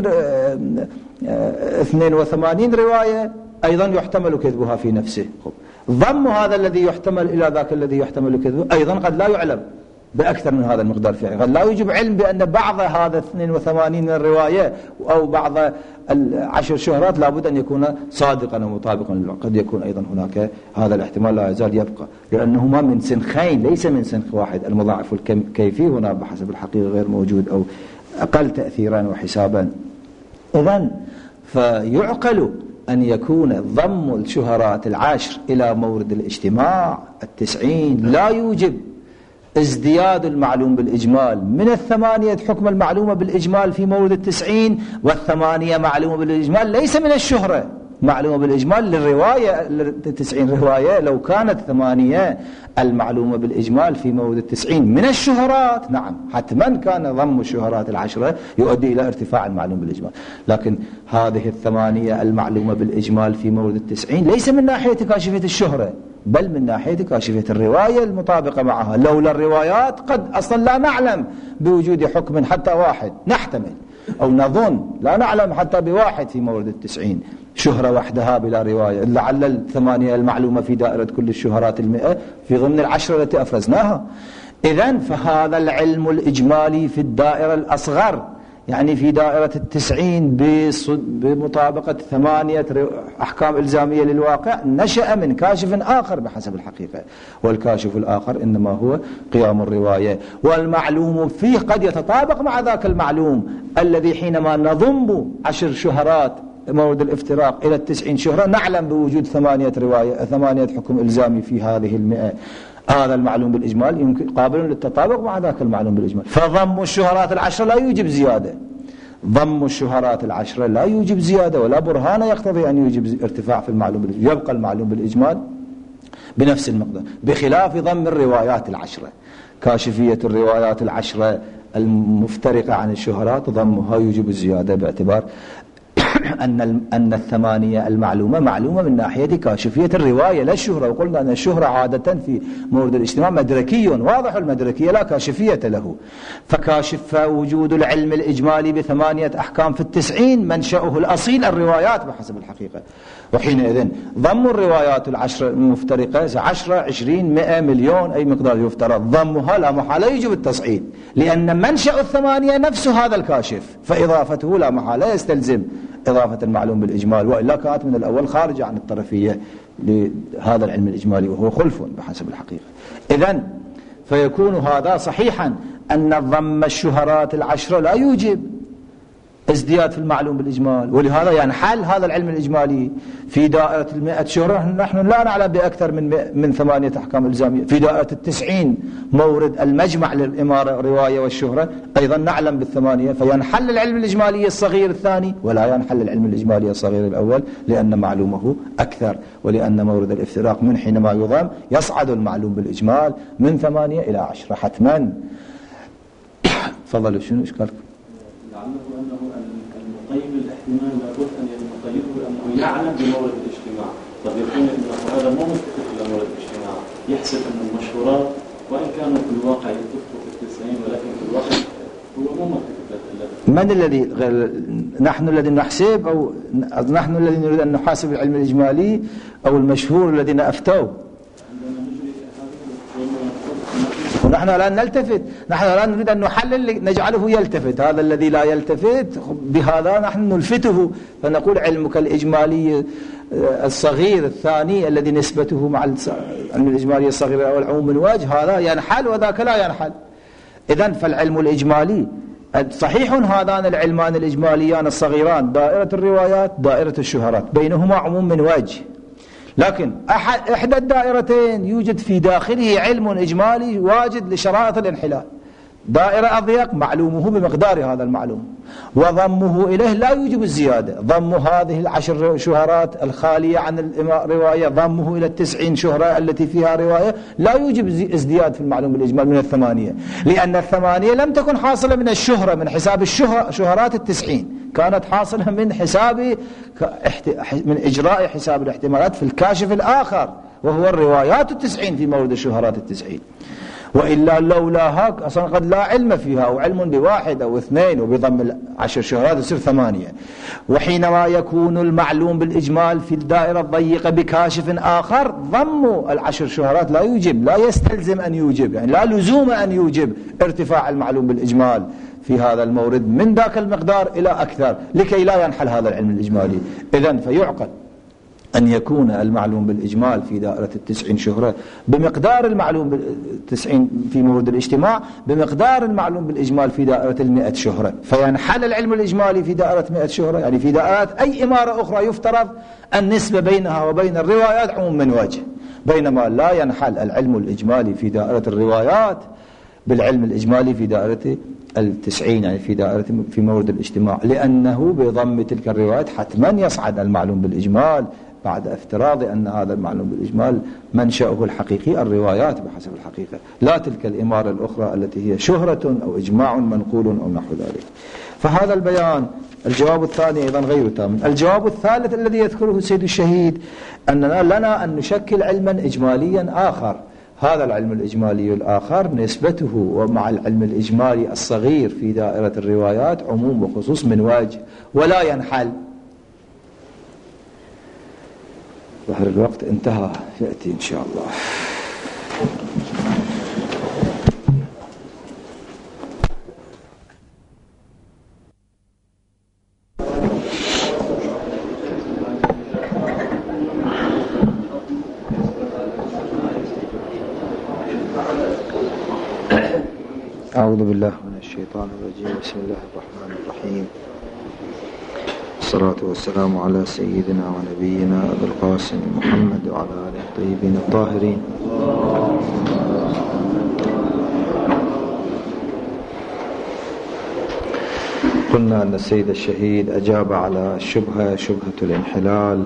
اثنين وثمانين رواية أيضا يحتمل كذبها في نفسه. ضم هذا الذي يحتمل إلى ذاك الذي يحتمل كذبه أيضا قد لا يعلم بأكثر من هذا المقدار فعلا، قد لا يوجب علم بأن بعض هذا اثنين وثمانين من الرواية أو بعض العشر شهرات لابد أن يكون صادقا ومطابقا، قد يكون أيضا هناك هذا الاحتمال لا يزال يبقى، لأنهما من سنخين ليس من سنخ واحد. المضاعف الكيفي هنا بحسب الحقيقة غير موجود أو أقل تأثيرا وحسابا. إذن فيعقل أن يكون ضم الشهرات العشر إلى مورد الاجتماع التسعين لا يوجب ازدياد المعلوم بالإجمال من الثمانية حكم المعلومة بالإجمال في مورد التسعين، والثمانية معلومة بالإجمال ليس من الشهرة معلومة بالإجمال للرواية التسعين رواية. لو كانت ثمانية المعلومة بالإجمال في مورد التسعين من الشهرات نعم حتما كان ضم الشهرات العشرة يؤدي إلى ارتفاع المعلوم بالإجمال، لكن هذه الثمانية المعلومة بالإجمال في مورد التسعين ليس من ناحية كاشفة الشهرة بل من ناحية كاشفة الرواية المطابقة معها. لولا الروايات قد أصلا لا نعلم بوجود حكم حتى واحد، نحتمل أو نظن لا نعلم حتى بواحد في مورد التسعين شهرة وحدها بلا رواية، لعل الثمانية المعلومة في دائرة كل الشهرات المئة في ضمن العشرة التي أفرزناها. إذن فهذا العلم الإجمالي في الدائرة الأصغر يعني في دائرة التسعين بمطابقة ثمانية أحكام إلزامية للواقع نشأ من كاشف آخر بحسب الحقيقة، والكاشف الآخر إنما هو قيام الرواية، والمعلوم فيه قد يتطابق مع ذاك المعلوم الذي حينما نضم عشر شهرات مورد الافتراق إلى التسعين شهرة نعلم بوجود ثمانية رواية ثمانية حكم إلزامي في هذه المئة. هذا المعلوم بالإجمال يمكن قابل للتطابق مع ذاك المعلوم بالإجمال، فضم الشهرات العشرة لا يوجب زيادة، ضم الشهرات العشرة لا يوجب زيادة ولا برهان يقتضي أن يوجب ارتفاع في المعلوم بالإجمال، يبقى المعلوم بالإجمال بنفس المقدار، بخلاف ضم الروايات العشرة. كاشفية الروايات العشرة المفترقة عن الشهرات ضمها يوجب الزيادة باعتبار أن أن الثمانية المعلومة معلومة من ناحية كاشفية الرواية لا الشهرة. وقلنا أن الشهرة عادة في مورد الاجتماع مدركي واضح المدركية لا كاشفية له. فكاشف وجود العلم الإجمالي بثمانية أحكام في التسعين منشأه الأصيل الروايات بحسب الحقيقة. وحينئذ ضم الروايات العشر المفترقة عشرة عشرين مئة مليون أي مقدار يفترض ضمها لا محالة يجب التصعيد، لأن منشأ الثمانية نفسه هذا الكاشف، فإضافته لا محالة يستلزم إضافة المعلوم بالإجمال، وإلا كانت من الأول خارجة عن الطرفية لهذا العلم الإجمالي وهو خلف بحسب الحقيقة. إذن فيكون هذا صحيحا أن ضم الشهرات العشرة لا يوجب ازدياد في المعلوم بالإجمال، ولهذا ينحل هذا العلم الإجمالي في دائرة المئة شهرة. نحن لا نعلم بأكثر من من ثمانية أحكام إلزامية. في دائرة التسعين مورد المجمع للإمارة الرواية والشهرة أيضا نعلم بالثمانية، فينحل العلم الإجمالي الصغير الثاني ولا ينحل العلم الإجمالي الصغير الأول، لأن معلومه أكثر، ولأن مورد الافتراق من حينما يضم يصعد المعلوم بالإجمال من ثمانية إلى عشرة حتما. تفضلوا شنو إشكالكم؟ لعله أنه المقيم الاحتمال لابد أن يقيده لأنه يعلم بمورد الاجتماع. قد يكون أنه هذا مو ملتفت إلى مورد الاجتماع، يحسب أن المشهورات وإن كانوا في الواقع يلتفتوا في التسعين ولكن في الواقع هو مو ملتفت. من الذي غير نحن الذي نحسب أو نحن الذي نريد أن نحاسب العلم الإجمالي أو المشهور الذين أفتوا؟ ونحن الآن نلتفت، نحن الآن نريد أن نحلل نجعله يلتفت. هذا الذي لا يلتفت بهذا نحن نلفته، فنقول علمك الإجمالي الصغير الثاني الذي نسبته مع العلم الإجمالي الصغير أو العموم من وجه هذا ينحل وذاك لا ينحل. إذن فالعلم الإجمالي صحيح هذان العلمان الإجماليان الصغيران دائرة الروايات دائرة الشهرات بينهما عموم من وجه، لكن أحد إحدى الدائرتين يوجد في داخله علم إجمالي واجد لشرائط الانحلال. دائرة أضيق معلومه بمقدار هذا المعلوم، وضمه إليه لا يوجب الزيادة. ضم هذه العشر شهرات الخالية عن الرواية ضمه إلى التسعين شهرة التي فيها رواية لا يوجب ازدياد في المعلوم بالإجمال من الثمانية، لأن الثمانية لم تكن حاصلة من الشهرة من حساب الشهرات التسعين، كانت حاصلة من حساب من إجراء حساب الاحتمالات في الكاشف الآخر وهو الروايات التسعين في مورد الشهرات التسعين. وإلا لولاها أصلا قد لا علم فيها أو علم بواحد أو اثنين وبضم العشر شهرات يصير ثمانية. وحينما يكون المعلوم بالإجمال في الدائرة الضيقة بكاشف آخر ضم العشر شهرات لا يوجب لا يستلزم أن يوجب، يعني لا لزوم أن يوجب ارتفاع المعلوم بالإجمال في هذا المورد من ذاك المقدار إلى أكثر لكي لا ينحل هذا العلم الإجمالي. إذن فيعقل أن يكون المعلوم بالإجمال في دائرة التسعين شهرة بمقدار المعلوم بالتسعين في مورد الاجتماع بمقدار المعلوم بالإجمال في دائرة المئة شهرة، فينحل العلم الإجمالي في دائرة مئة شهرة، يعني في دائرة أي إمارة أخرى يفترض النسبة بينها وبين الروايات عموم من وجه، بينما لا ينحل العلم الإجمالي في دائرة الروايات بالعلم الإجمالي في دائرة التسعين، يعني في دائرة في مورد الاجتماع، لأنه بضم تلك الروايات حتما يصعد المعلوم بالإجمال بعد افتراض أن هذا المعلوم بالإجمال منشأه الحقيقي الروايات بحسب الحقيقة، لا تلك الإمارة الأخرى التي هي شهرة أو إجماع منقول أو نحو ذلك. فهذا البيان. الجواب الثاني أيضا غير تام. الجواب الثالث الذي يذكره السيد الشهيد أننا لنا أن نشكل علما إجماليا آخر. هذا العلم الإجمالي الآخر نسبته ومع العلم الإجمالي الصغير في دائرة الروايات عموم وخصوص من وجه ولا ينحل. ظهر الوقت انتهى، يأتي إن شاء الله. أعوذ بالله من الشيطان الرجيم. بسم الله الرحمن الرحيم. الصلاة والسلام على سيدنا ونبينا أبي القاسم محمد وعلى آله الطيبين الطاهرين. قلنا أن السيد الشهيد أجاب على الشبهة شبهة الانحلال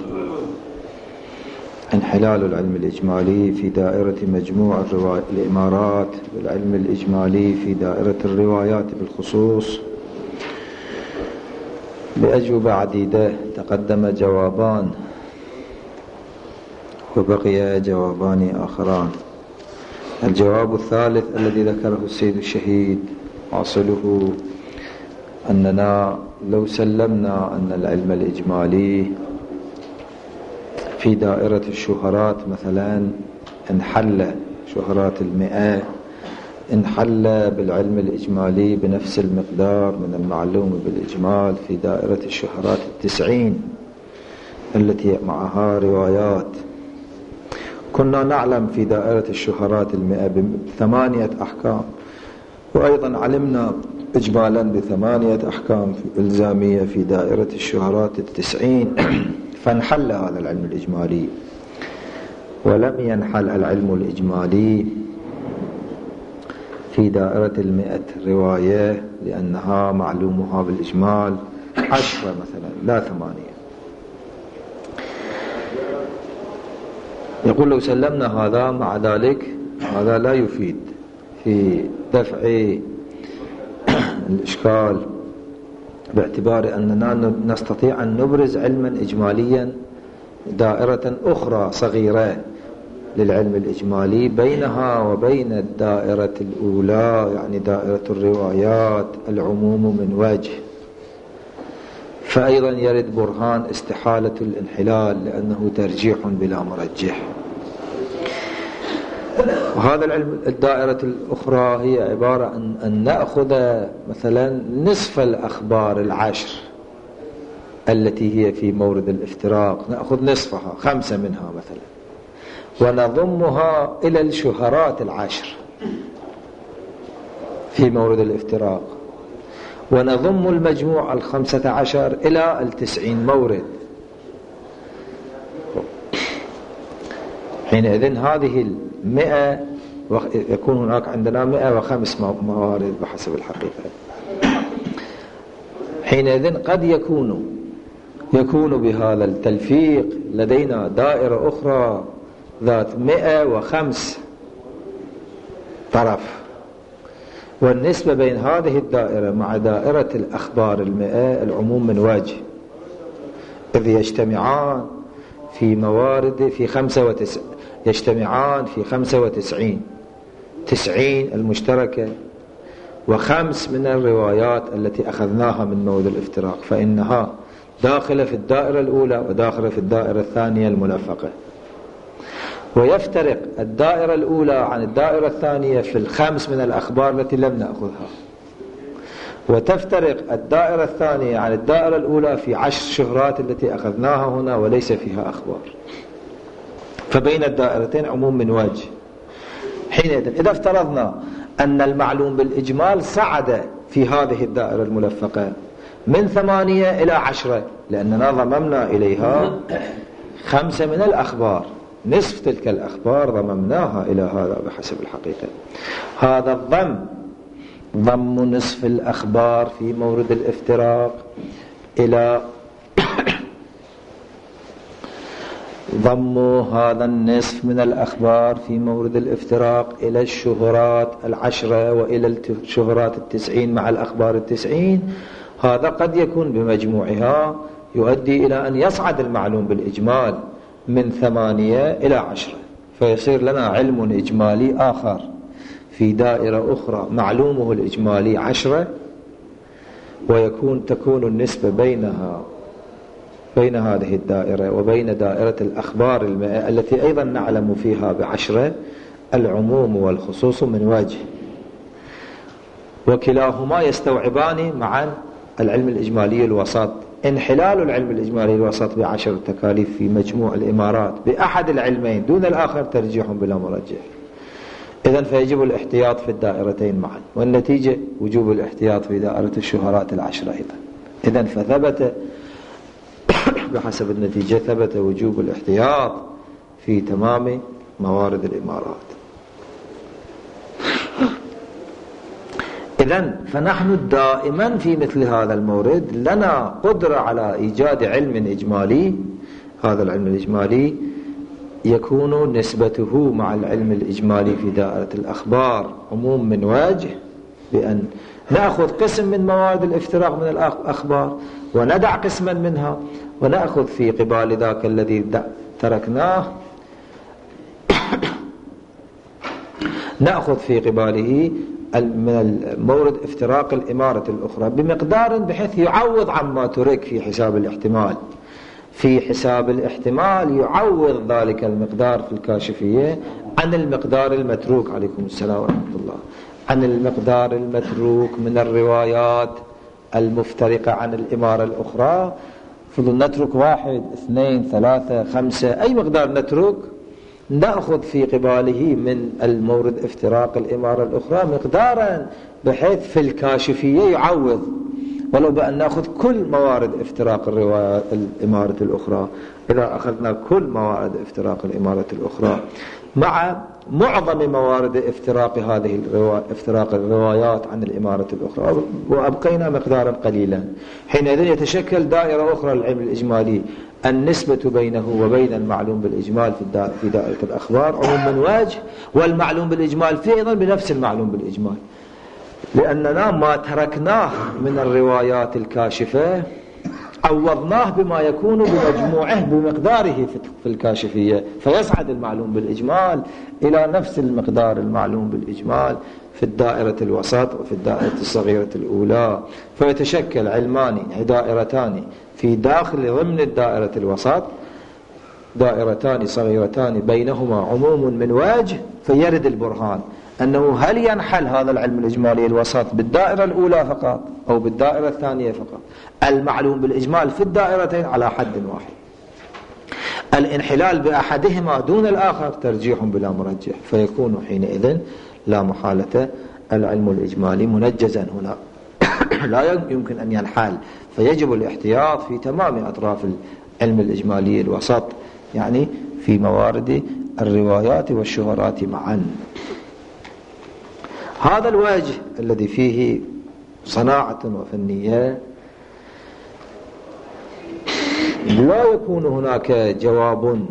انحلال العلم الإجمالي في دائرة مجموع الإمارات والعلم الإجمالي في دائرة الروايات بالخصوص بأجوبة عديدة. تقدم جوابان وبقي جوابان آخران. الجواب الثالث الذي ذكره السيد الشهيد حاصله أننا لو سلمنا أن العلم الإجمالي في دائرة الشهرات مثلا انحل شهرات المئة انحل بالعلم الإجمالي بنفس المقدار من المعلوم بالإجمال في دائرة الشهرات التسعين التي معها روايات، كنا نعلم في دائرة الشهرات المئة بثمانية أحكام، وأيضا علمنا إجمالا بثمانية أحكام إلزامية في دائرة الشهرات التسعين. فانحل هذا العلم الإجمالي، ولم ينحل العلم الإجمالي في دائرة المئة رواية لأنها معلومها بالإجمال عشرة مثلا لا ثمانية. يقول لو سلمنا هذا مع ذلك هذا لا يفيد في دفع الإشكال، باعتبار أننا نستطيع أن نبرز علما إجماليا دائرة أخرى صغيرة للعلم الإجمالي بينها وبين الدائرة الأولى، يعني دائرة الروايات العموم من وجه، فأيضا يرد برهان استحالة الانحلال لأنه ترجيح بلا مرجح. وهذا العلم الدائرة الأخرى هي عبارة عن أن نأخذ مثلا نصف الأخبار العشر التي هي في مورد الافتراق، نأخذ نصفها خمسة منها مثلا ونضمها إلى الشهرات العشر في مورد الافتراق، ونضم المجموع الخمسة عشر إلى التسعين مورد. حينئذ هذه المئة يكون هناك عندنا مئة وخمس موارد بحسب الحقيقة. حينئذ قد يكون يكون بهذا التلفيق لدينا دائرة أخرى ذات مئة وخمس طرف، والنسبة بين هذه الدائرة مع دائرة الأخبار المئة العموم من وجه، إذ يجتمعان في موارد في خمسة وتسعين يجتمعان في خمسة وتسعين تسعين المشتركة وخمس من الروايات التي أخذناها من مورد الافتراق، فإنها داخلة في الدائرة الأولى وداخلة في الدائرة الثانية الملفقة. ويفترق الدائرة الأولى عن الدائرة الثانية في الخمس من الأخبار التي لم نأخذها، وتفترق الدائرة الثانية عن الدائرة الأولى في عشر شهرات التي أخذناها هنا وليس فيها أخبار، فبين الدائرتين عموم من وجه. حينئذ إذا افترضنا أن المعلوم بالإجمال صعد في هذه الدائرة الملفقة من ثمانية إلى عشرة، لأننا ضممنا إليها خمسة من الأخبار، نصف تلك الأخبار ضممناها إلى هذا بحسب الحقيقة. هذا الضم ضم نصف الأخبار في مورد الافتراق إلى ضم هذا النصف من الأخبار في مورد الافتراق إلى الشهرات العشرة وإلى الشهرات التسعين مع الأخبار التسعين، هذا قد يكون بمجموعها يؤدي إلى أن يصعد المعلوم بالإجمال من ثمانية إلى عشرة، فيصير لنا علم إجمالي آخر في دائرة أخرى معلومه الإجمالي عشرة، ويكون تكون النسبة بينها بين هذه الدائرة وبين دائرة الأخبار المئة التي أيضا نعلم فيها بعشرة العموم والخصوص من وجه، وكلاهما يستوعبان معا العلم الإجمالي الوسط. انحلال العلم الإجمالي الوسط بعشر تكاليف في مجموع الإمارات بأحد العلمين دون الآخر ترجيح بلا مرجح، إذن فيجب الاحتياط في الدائرتين معا، والنتيجة وجوب الاحتياط في دائرة الشهرات العشرة أيضا. إذن فثبت بحسب النتيجة ثبت وجوب الاحتياط في تمام موارد الإمارات. إذن فنحن دائما في مثل هذا المورد لنا قدرة على إيجاد علم إجمالي، هذا العلم الإجمالي يكون نسبته مع العلم الإجمالي في دائرة الأخبار عموم من وجه، بأن نأخذ قسم من موارد الافتراق من الأخبار وندع قسما منها، ونأخذ في قبال ذاك الذي تركناه نأخذ في قباله من مورد افتراق الإمارة الأخرى بمقدار بحيث يعوض عما ترك في حساب الاحتمال. في حساب الاحتمال يعوض ذلك المقدار في الكاشفية عن المقدار المتروك، عليكم السلام ورحمة الله، عن المقدار المتروك من الروايات المفترقة عن الإمارة الأخرى. فضل نترك واحد اثنين ثلاثة خمسة أي مقدار نترك، نأخذ في قباله من المورد افتراق الإمارة الأخرى مقدارا بحيث في الكاشفية يعوض، ولو بأن نأخذ كل موارد افتراق الروايات الإمارة الأخرى. إذا أخذنا كل موارد افتراق الإمارة الأخرى مع معظم موارد افتراق هذه الروايات افتراق الروايات عن الإمارة الأخرى وأبقينا مقدارا قليلا، حينئذ يتشكل دائرة أخرى للعلم الإجمالي، النسبة بينه وبين المعلوم بالإجمال في دائرة الأخبار عموم من وجه، والمعلوم بالإجمال فيه أيضا بنفس المعلوم بالإجمال، لأننا ما تركناه من الروايات الكاشفة عوضناه بما يكون بمجموعه بمقداره في الكاشفية، فيصعد المعلوم بالإجمال إلى نفس المقدار المعلوم بالإجمال في الدائرة الوسط وفي الدائرة الصغيرة الأولى، فيتشكل علمان دائرتان في داخل ضمن الدائرة الوسط، دائرتان صغيرتان بينهما عموم من وجه، فيرد البرهان أنه هل ينحل هذا العلم الإجمالي الوسط بالدائرة الأولى فقط أو بالدائرة الثانية فقط. المعلوم بالإجمال في الدائرتين على حد واحد، الانحلال بأحدهما دون الآخر ترجيح بلا مرجح، فيكون حينئذ لا محالة العلم الإجمالي منجزا هنا لا يمكن أن ينحل، فيجب الاحتياط في تمام أطراف العلم الإجمالي الوسط، يعني في موارد الروايات والشهرات معا. هذا الوجه الذي فيه صناعة وفنية لا يكون هناك جواب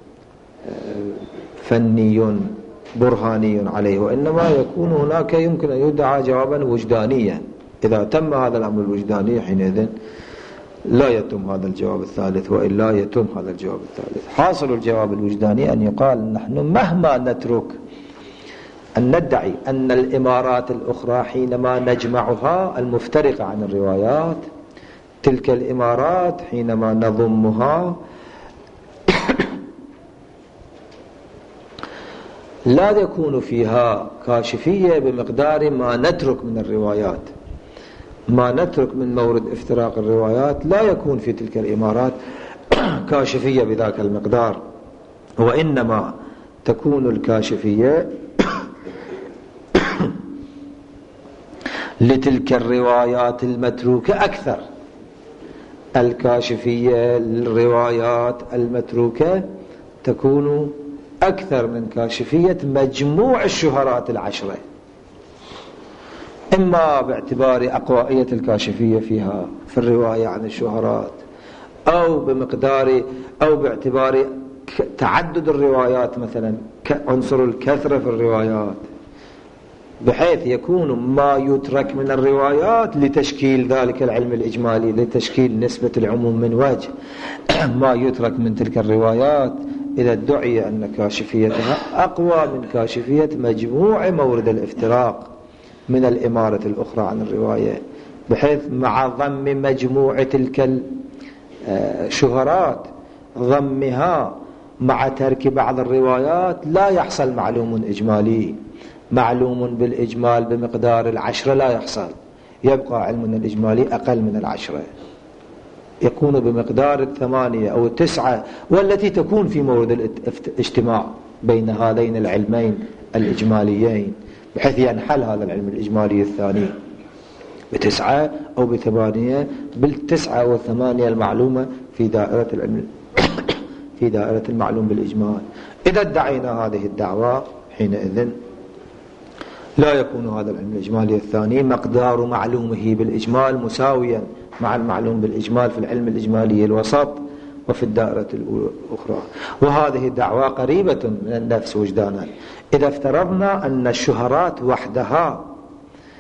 فني برهاني عليه، وإنما يكون هناك يمكن أن يدعى جوابا وجدانيا. إذا تم هذا الأمر الوجداني حينئذ لا يتم هذا الجواب الثالث، وإلا يتم هذا الجواب الثالث. حاصل الجواب الوجداني أن يقال نحن مهما نترك أن ندعي أن الإمارات الأخرى حينما نجمعها المفترقة عن الروايات، تلك الإمارات حينما نضمها لا يكون فيها كاشفية بمقدار ما نترك من الروايات، ما نترك من مورد افتراق الروايات لا يكون في تلك الإمارات كاشفية بذاك المقدار، وإنما تكون الكاشفية لتلك الروايات المتروكة أكثر. الكاشفية للروايات المتروكة تكون أكثر من كاشفية مجموع الشهرات العشرة، إما باعتبار أقوائية الكاشفية فيها في الرواية عن الشهرات، أو بمقدار أو باعتبار تعدد الروايات، مثلا عنصر الكثرة في الروايات، بحيث يكون ما يترك من الروايات لتشكيل ذلك العلم الإجمالي، لتشكيل نسبة العموم من وجه ما يترك من تلك الروايات إذا ادعي أن كاشفيتها أقوى من كاشفية مجموع مورد الافتراق من الإمارة الأخرى عن الرواية، بحيث مع ضم مجموع تلك الشهرات ضمها مع ترك بعض الروايات لا يحصل معلوم إجمالي. معلوم بالإجمال بمقدار العشرة لا يحصل، يبقى علمنا الإجمالي أقل من العشرة، يكون بمقدار الثمانية أو التسعة، والتي تكون في مورد الاجتماع بين هذين العلمين الإجماليين، بحيث ينحل هذا العلم الإجمالي الثاني بتسعة أو بثمانية، بالتسعة والثمانية المعلومة في دائرة العلم في دائرة المعلوم بالإجمال. إذا ادعينا هذه الدعوة حينئذ لا يكون هذا العلم الإجمالي الثاني مقدار معلومه بالإجمال مساويا مع المعلوم بالإجمال في العلم الإجمالي الوسط وفي الدائرة الأخرى. وهذه الدعوة قريبة من النفس وجدانا. إذا افترضنا أن الشهرات وحدها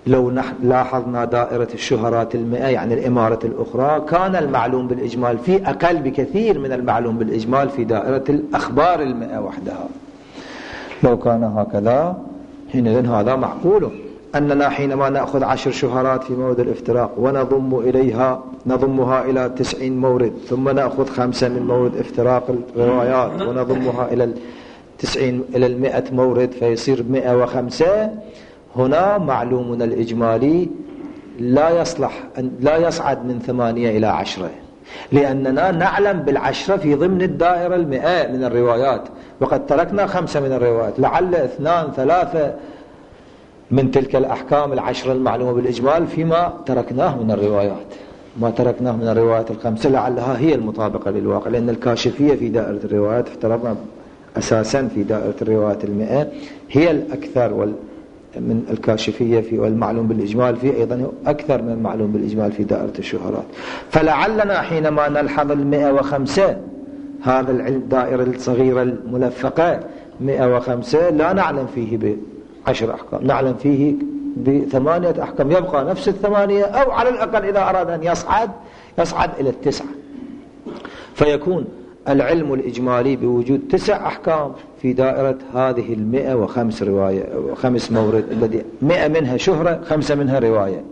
لو نحن لاحظنا دائرة الشهرات المئة يعني الإمارة الأخرى، كان المعلوم بالإجمال فيه أقل بكثير من المعلوم بالإجمال في دائرة الأخبار المئة وحدها. لو كان هكذا حينئذ هذا معقول أننا حينما نأخذ عشر شهرات في مورد الافتراق ونضم إليها نضمها إلى تسعين مورد، ثم نأخذ خمسة من مورد افتراق الروايات ونضمها إلى التسعين إلى المئة مورد فيصير مئة وخمسة. هنا معلومنا الإجمالي لا يصلح لا يصعد من ثمانية إلى عشرة، لأننا نعلم بالعشرة في ضمن الدائرة المئة من الروايات، وقد تركنا خمسة من الروايات، لعل اثنان ثلاثة من تلك الأحكام العشرة المعلومة بالإجمال فيما تركناه من الروايات. ما تركناه من الروايات الخمسة لعلها هي المطابقة للواقع، لأن الكاشفية في دائرة الروايات افترضنا أساسا في دائرة الروايات المئة هي الأكثر وال من الكاشفية في والمعلوم بالإجمال فيه أيضا أكثر من المعلوم بالإجمال في دائرة الشهرات. فلعلنا حينما نلحظ المئة وخمسة هذا الدائرة الصغيرة الملفقة مئة وخمسة لا نعلم فيه بعشر أحكام، نعلم فيه بثمانية أحكام، يبقى نفس الثمانية أو على الأقل إذا أراد أن يصعد يصعد إلى التسعة، فيكون العلم الإجمالي بوجود تسع أحكام في دائرة هذه المئة وخمس رواية وخمس مورد الذي مئة منها شهرة خمسة منها رواية.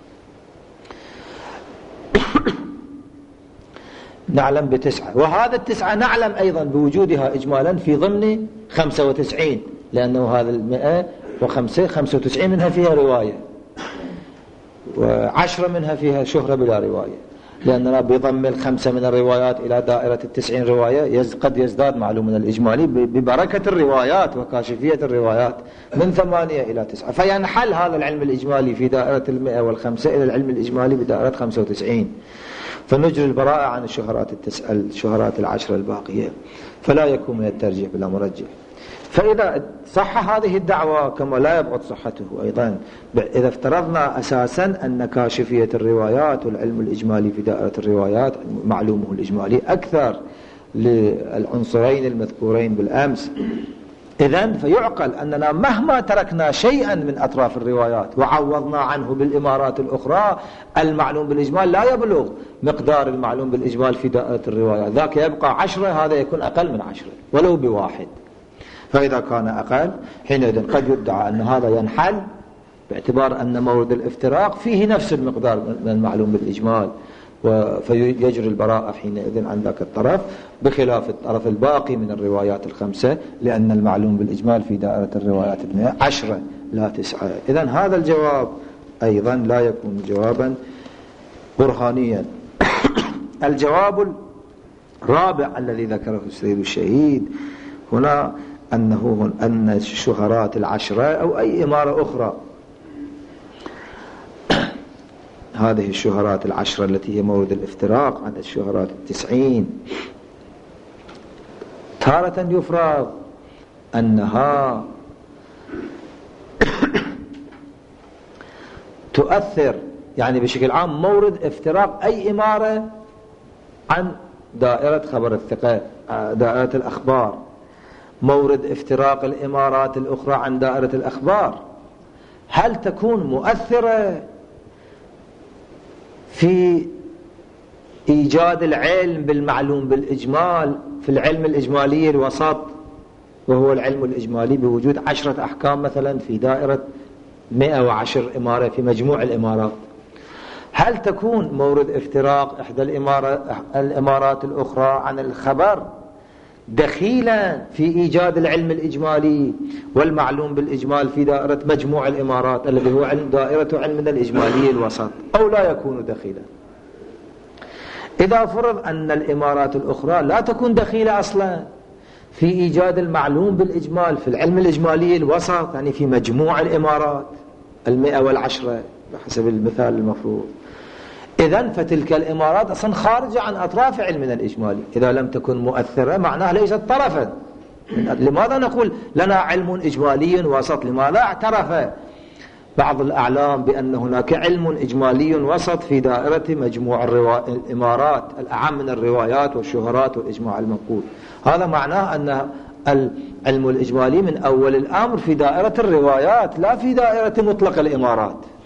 نعلم بتسعة، وهذا التسعة نعلم أيضا بوجودها إجمالا في ضمن خمسة وتسعين، لأنه هذا المئة وخمسة خمسة وتسعين منها فيها رواية وعشرة منها فيها شهرة بلا رواية، لأننا بضم الخمسة من الروايات إلى دائرة التسعين رواية قد يزداد معلومنا الإجمالي ببركة الروايات وكاشفية الروايات من ثمانية إلى تسعة، فينحل هذا العلم الإجمالي في دائرة المئة والخمسة إلى العلم الإجمالي بدائرة خمسة وتسعين، فنجري البراءة عن الشهرات التسعة الشهرات العشرة الباقية، فلا يكون من الترجيح بلا مرجح. فإذا صح هذه الدعوة كما لا يبعد صحته أيضا، إذا افترضنا أساسا أن كاشفية الروايات والعلم الإجمالي في دائرة الروايات معلومه الإجمالي أكثر للعنصرين المذكورين بالأمس، إذن فيعقل أننا مهما تركنا شيئا من أطراف الروايات وعوضنا عنه بالإمارات الأخرى المعلوم بالإجمال لا يبلغ مقدار المعلوم بالإجمال في دائرة الروايات، ذاك يبقى عشرة، هذا يكون أقل من عشرة ولو بواحد. فإذا كان أقل حينئذ قد يدعى أن هذا ينحل باعتبار أن مورد الافتراق فيه نفس المقدار من المعلوم بالإجمال، فيجري البراءة حينئذ عن ذاك الطرف بخلاف الطرف الباقي من الروايات الخمسة، لأن المعلوم بالإجمال في دائرة الروايات المئة عشرة لا تسعة. إذن هذا الجواب أيضا لا يكون جوابا برهانيا. الجواب الرابع الذي ذكره السيد الشهيد هنا أنه أن الشهرات العشرة أو أي إمارة أخرى، هذه الشهرات العشرة التي هي مورد الافتراق عن الشهرات التسعين، تارة يفرض أنها تؤثر، يعني بشكل عام مورد افتراق أي إمارة عن دائرة خبر الثقة دائرة الأخبار، مورد افتراق الإمارات الأخرى عن دائرة الأخبار، هل تكون مؤثرة في إيجاد العلم بالمعلوم بالإجمال في العلم الإجمالي الوسط، وهو العلم الإجمالي بوجود عشرة أحكام مثلا في دائرة مئة وعشر إمارة في مجموع الإمارات؟ هل تكون مورد افتراق إحدى الإمارات الأخرى عن الخبر دخيلا في إيجاد العلم الإجمالي والمعلوم بالإجمال في دائرة مجموع الإمارات الذي هو علم دائرة علمنا الإجمالي الوسط، أو لا يكون دخيلا؟ إذا فرض أن الإمارات الأخرى لا تكون دخيلة أصلا في إيجاد المعلوم بالإجمال في العلم الإجمالي الوسط، يعني في مجموع الإمارات المئة والعشرة بحسب المثال المفروض، إذن فتلك الإمارات أصلا خارجة عن أطراف علمنا الإجمالي. إذا لم تكن مؤثرة معناها ليست طرفا. لماذا نقول لنا علم إجمالي وسط؟ لماذا اعترف بعض الأعلام بأن هناك علم إجمالي وسط في دائرة مجموع الإمارات الأعم من الروايات والشهرات والإجماع المنقول؟ هذا معناه أن العلم الإجمالي من أول الأمر في دائرة الروايات لا في دائرة مطلق الإمارات،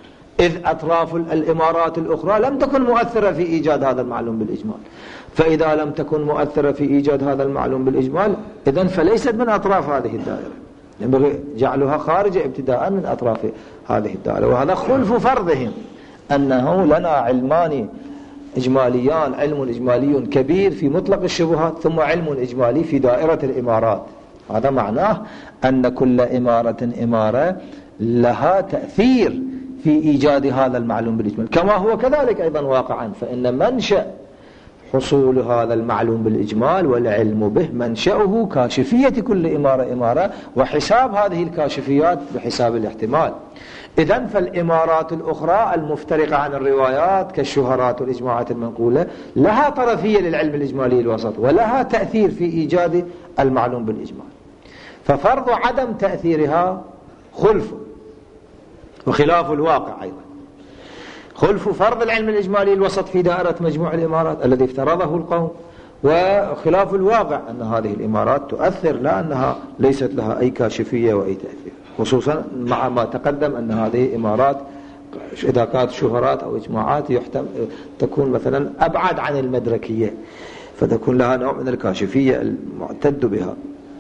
إذ أطراف الإمارات الأخرى لم تكن مؤثرة في إيجاد هذا المعلوم بالإجمال. فإذا لم تكن مؤثرة في إيجاد هذا المعلوم بالإجمال إذن فليست من أطراف هذه الدائرة، ينبغي جعلها خارجة ابتداء من أطراف هذه الدائرة. وهذا خلف فرضهم أنه لنا علمان إجماليان، علم إجمالي كبير في مطلق الشبهات ثم علم إجمالي في دائرة الإمارات. هذا معناه أن كل إمارة إمارة لها تأثير في إيجاد هذا المعلوم بالإجمال، كما هو كذلك أيضا واقعا، فإن منشأ حصول هذا المعلوم بالإجمال والعلم به منشأه كاشفية كل إمارة إمارة، وحساب هذه الكاشفيات بحساب الاحتمال. إذن فالإمارات الأخرى المفترقة عن الروايات كالشهرات والإجماعات المنقولة لها طرفية للعلم الإجمالي الوسط ولها تأثير في إيجاد المعلوم بالإجمال، ففرض عدم تأثيرها خلف وخلاف الواقع أيضا. خلف فرض العلم الإجمالي الوسط في دائرة مجموع الإمارات الذي افترضه القوم، وخلاف الواقع أن هذه الإمارات تؤثر لا أنها ليست لها أي كاشفية وأي تأثير، خصوصا مع ما تقدم أن هذه إمارات إذا كانت شهرات أو إجماعات يحتم تكون مثلا أبعد عن المدركية، فتكون لها نوع من الكاشفية المعتد بها.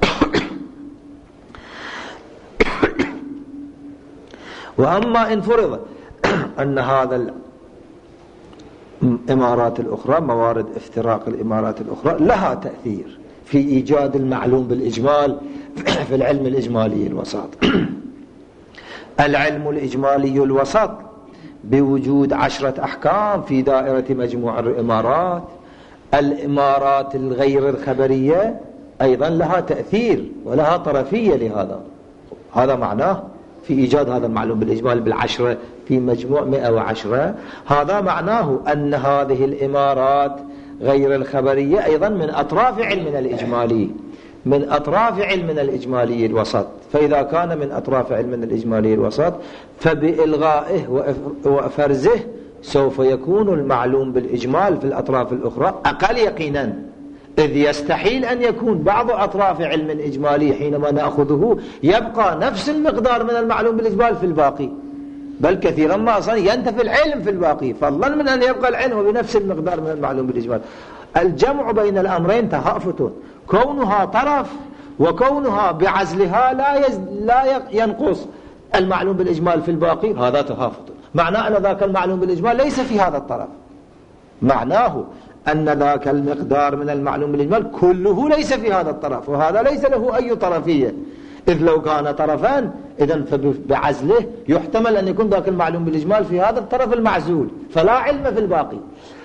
وأما إن فرض أن هذا الإمارات الأخرى موارد افتراق الإمارات الأخرى لها تأثير في إيجاد المعلوم بالإجمال في العلم الإجمالي الوسط. العلم الإجمالي الوسط بوجود عشرة أحكام في دائرة مجموع الإمارات، الإمارات الغير الخبرية أيضا لها تأثير ولها طرفية لهذا. هذا معناه في إيجاد هذا المعلوم بالإجمال بالعشرة في مجموع مئة وعشرة، هذا معناه أن هذه الإمارات غير الخبرية أيضا من أطراف علمنا الإجمالي، من أطراف علمنا الإجمالي الوسط. فإذا كان من أطراف علمنا الإجمالي الوسط فبإلغائه وفرزه سوف يكون المعلوم بالإجمال في الأطراف الأخرى أقل يقينا، إذ يستحيل أن يكون بعض أطراف علم إجمالي حينما نأخذه يبقى نفس المقدار من المعلوم بالإجمال في الباقي، بل كثيرا ما أصلا ينتفي العلم في الباقي، فضلا من أن يبقى العلم بنفس المقدار من المعلوم بالإجمال. الجمع بين الأمرين تهافت، كونها طرف وكونها بعزلها لا يز... لا ينقص المعلوم بالإجمال في الباقي، هذا تهافت. معناه أن ذاك المعلوم بالإجمال ليس في هذا الطرف، معناه أن ذاك المقدار من المعلوم بالإجمال كله ليس في هذا الطرف، وهذا ليس له أي طرفية، إذ لو كان طرفان إذن فبعزله يحتمل أن يكون ذاك المعلوم بالإجمال في هذا الطرف المعزول، فلا علم في الباقي.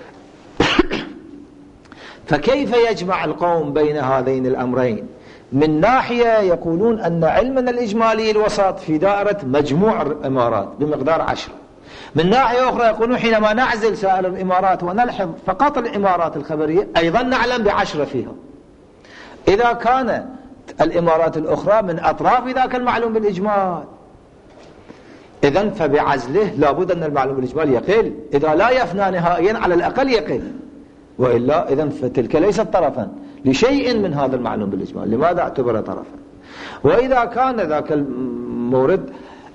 فكيف يجمع القوم بين هذين الأمرين؟ من ناحية يقولون أن علمنا الإجمالي الوسط في دائرة مجموع الإمارات بمقدار عشرة، من ناحية أخرى يقولون حينما نعزل سائر الإمارات ونلحظ فقط الإمارات الخبرية أيضا نعلم بعشرة فيها. إذا كان الإمارات الأخرى من أطراف ذاك المعلوم بالإجمال إذن فبعزله لابد أن المعلوم بالإجمال يقل، إذا لا يفنى نهائيا على الأقل يقل، وإلا إذن فتلك ليست طرفا لشيء من هذا المعلوم بالإجمال، لماذا اعتبر طرفا؟ وإذا كان ذاك المورد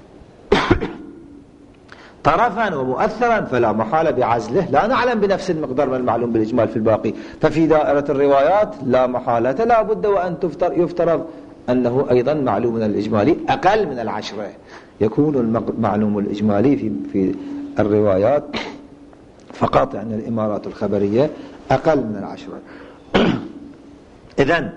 طرفا ومؤثرا فلا محالة بعزله لا نعلم بنفس المقدار من المعلوم بالإجمال في الباقي. ففي دائرة الروايات لا محالة لا بد وأن يفترض أنه أيضا معلوم من الإجمالي أقل من العشرة، يكون المعلوم الإجمالي في في الروايات فقط يعني الإمارات الخبرية أقل من العشرة. إذن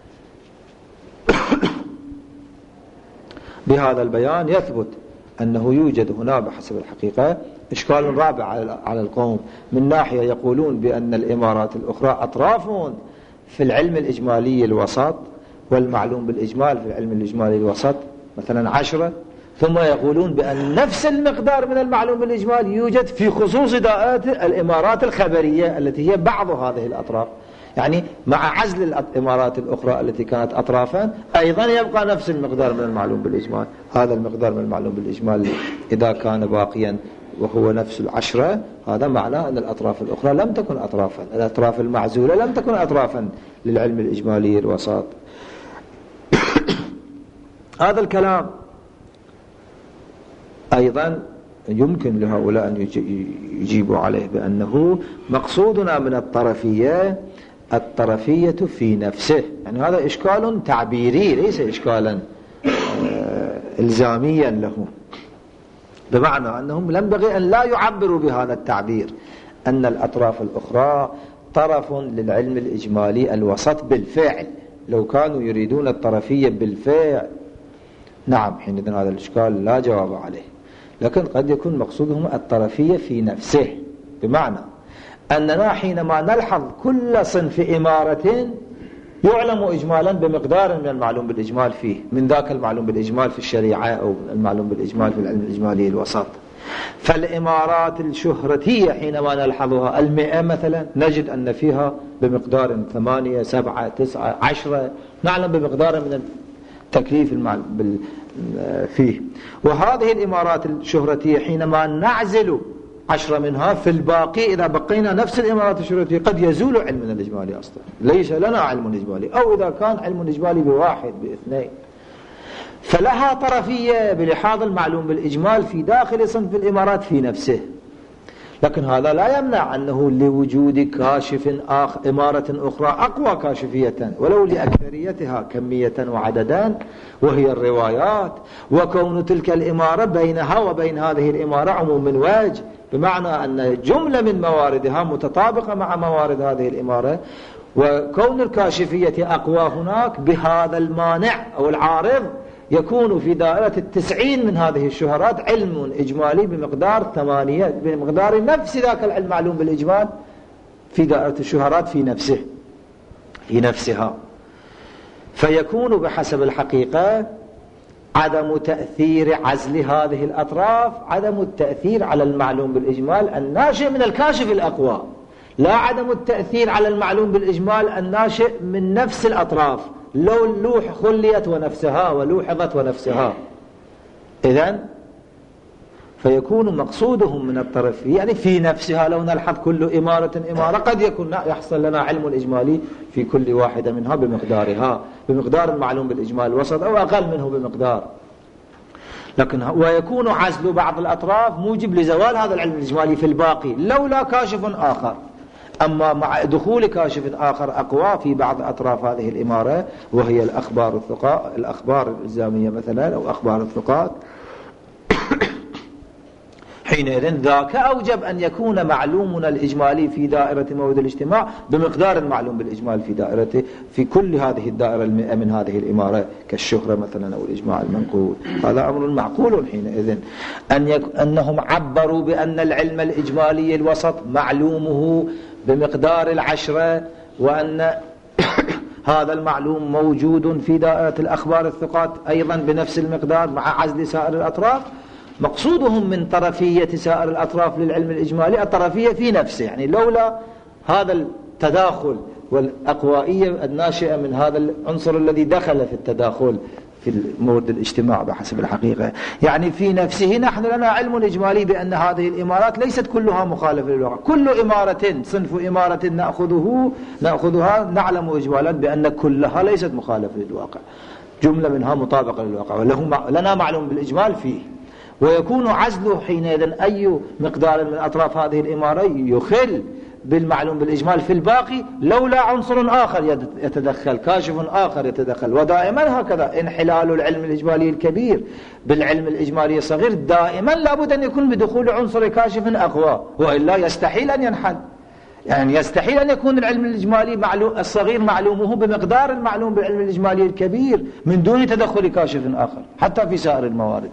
بهذا البيان يثبت أنه يوجد هنا بحسب الحقيقة إشكال رابع على القوم. من ناحية يقولون بأن الإمارات الأخرى أطراف في العلم الإجمالي الوسط، والمعلوم بالإجمال في العلم الإجمالي الوسط مثلا عشرة، ثم يقولون بأن نفس المقدار من المعلوم بالإجمال يوجد في خصوص دائرة الإمارات الخبرية التي هي بعض هذه الأطراف، يعني مع عزل الإمارات الأخرى التي كانت أطرافا أيضا يبقى نفس المقدار من المعلوم بالإجمال. هذا المقدار من المعلوم بالإجمال إذا كان باقيا وهو نفس العشرة، هذا معناه أن الأطراف الأخرى لم تكن أطرافا، الأطراف المعزولة لم تكن أطرافا للعلم الإجمالي الوسط. هذا الكلام أيضا يمكن لهؤلاء أن يجيبوا عليه بأنه مقصودنا من الطرفية الطرفية في نفسه، يعني هذا إشكال تعبيري ليس إشكالا إلزاميا له، بمعنى أنهم ينبغي أن لا يعبروا بهذا التعبير أن الأطراف الأخرى طرف للعلم الإجمالي الوسط بالفعل. لو كانوا يريدون الطرفية بالفعل نعم حينئذ هذا الإشكال لا جواب عليه، لكن قد يكون مقصودهم الطرفية في نفسه، بمعنى أننا حينما نلحظ كل صنف إمارة يعلم إجمالا بمقدار من المعلوم بالإجمال فيه، من ذاك المعلوم بالإجمال في الشريعة أو المعلوم بالإجمال في العلم الإجمالي الوسط. فالإمارات الشهرتية حينما نلحظها المئة مثلا نجد أن فيها بمقدار ثمانية سبعة تسعة عشرة، نعلم بمقدار من التكليف المعلوم فيه. وهذه الإمارات الشهرتية حينما نعزل عشرة منها في الباقي إذا بقينا نفس الإمارات الشهرتية قد يزول علمنا الإجمالي أصلا، ليس لنا علم إجمالي، أو إذا كان علم إجمالي بواحد باثنين، فلها طرفية بلحاظ المعلوم بالإجمال في داخل صنف الإمارات في نفسه. لكن هذا لا يمنع أنه لوجود كاشف آخر إمارة أخرى أقوى كاشفية ولو لأكثريتها كمية وعددا وهي الروايات، وكون تلك الإمارة بينها وبين هذه الإمارة عموم من وجه، بمعنى أن جملة من مواردها متطابقة مع موارد هذه الإمارة، وكون الكاشفية أقوى هناك بهذا المانع أو العارض يكون في دائرة التسعين من هذه الشهرات علم إجمالي بمقدار ثمانية بمقدار نفس ذاك العلم معلوم بالإجمال في دائرة الشهرات في نفسه في نفسها. فيكون بحسب الحقيقة عدم تأثير عزل هذه الأطراف عدم التأثير على المعلوم بالإجمال الناشئ من الكاشف الأقوى، لا عدم التأثير على المعلوم بالإجمال الناشئ من نفس الأطراف، لو اللوح خليت ونفسها ولوحظت ونفسها. إذن فيكون مقصودهم من الطرف يعني في نفسها. لو نلحظ كل إمارة إمارة قد يكون يحصل لنا علم إجمالي في كل واحدة منها بمقدارها بمقدار المعلوم بالإجمال الوسط أو أقل منه بمقدار، لكن ويكون عزل بعض الأطراف موجب لزوال هذا العلم الإجمالي في الباقي لولا كاشف آخر. أما مع دخول كاشف آخر أقوى في بعض أطراف هذه الإمارة وهي الأخبار الثقات الأخبار الإلزامية مثلا أو أخبار الثقات حينئذ ذاك أوجب أن يكون معلومنا الإجمالي في دائرة موعد الاجتماع بمقدار المعلوم بالإجمال في دائرته في كل هذه الدائرة المئة من هذه الإمارة كالشهرة مثلا أو الإجماع المنقول. هذا أمر معقول حينئذ أن يك... أنهم عبروا بأن العلم الإجمالي الوسط معلومه بمقدار العشرة، وأن هذا المعلوم موجود في دائرة الأخبار الثقات أيضا بنفس المقدار مع عزل سائر الأطراف. مقصودهم من طرفية سائر الأطراف للعلم الإجمالي الطرفية في نفسه، يعني لولا هذا التداخل والأقوائية الناشئة من هذا العنصر الذي دخل في التداخل في مورد الاجتماع بحسب الحقيقة، يعني في نفسه نحن لنا علم إجمالي بأن هذه الإمارات ليست كلها مخالفة للواقع، كل إمارة صنف إمارة نأخذه نأخذها نعلم إجمالا بأن كلها ليست مخالفة للواقع، جملة منها مطابقة للواقع وله لنا معلوم بالإجمال فيه. ويكون عزله حينئذ أي مقدار من أطراف هذه الإمارة يخل بالمعلوم بالإجمال في الباقي لولا عنصر آخر يتدخل كاشف آخر يتدخل. ودائما هكذا انحلال العلم الإجمالي الكبير بالعلم الإجمالي الصغير دائما لابد أن يكون بدخول عنصر كاشف أقوى، وإلا يستحيل أن ينحل، يعني يستحيل أن يكون العلم الإجمالي معلوم الصغير معلومه بمقدار المعلوم بالعلم الإجمالي الكبير من دون تدخل كاشف آخر حتى في سائر الموارد.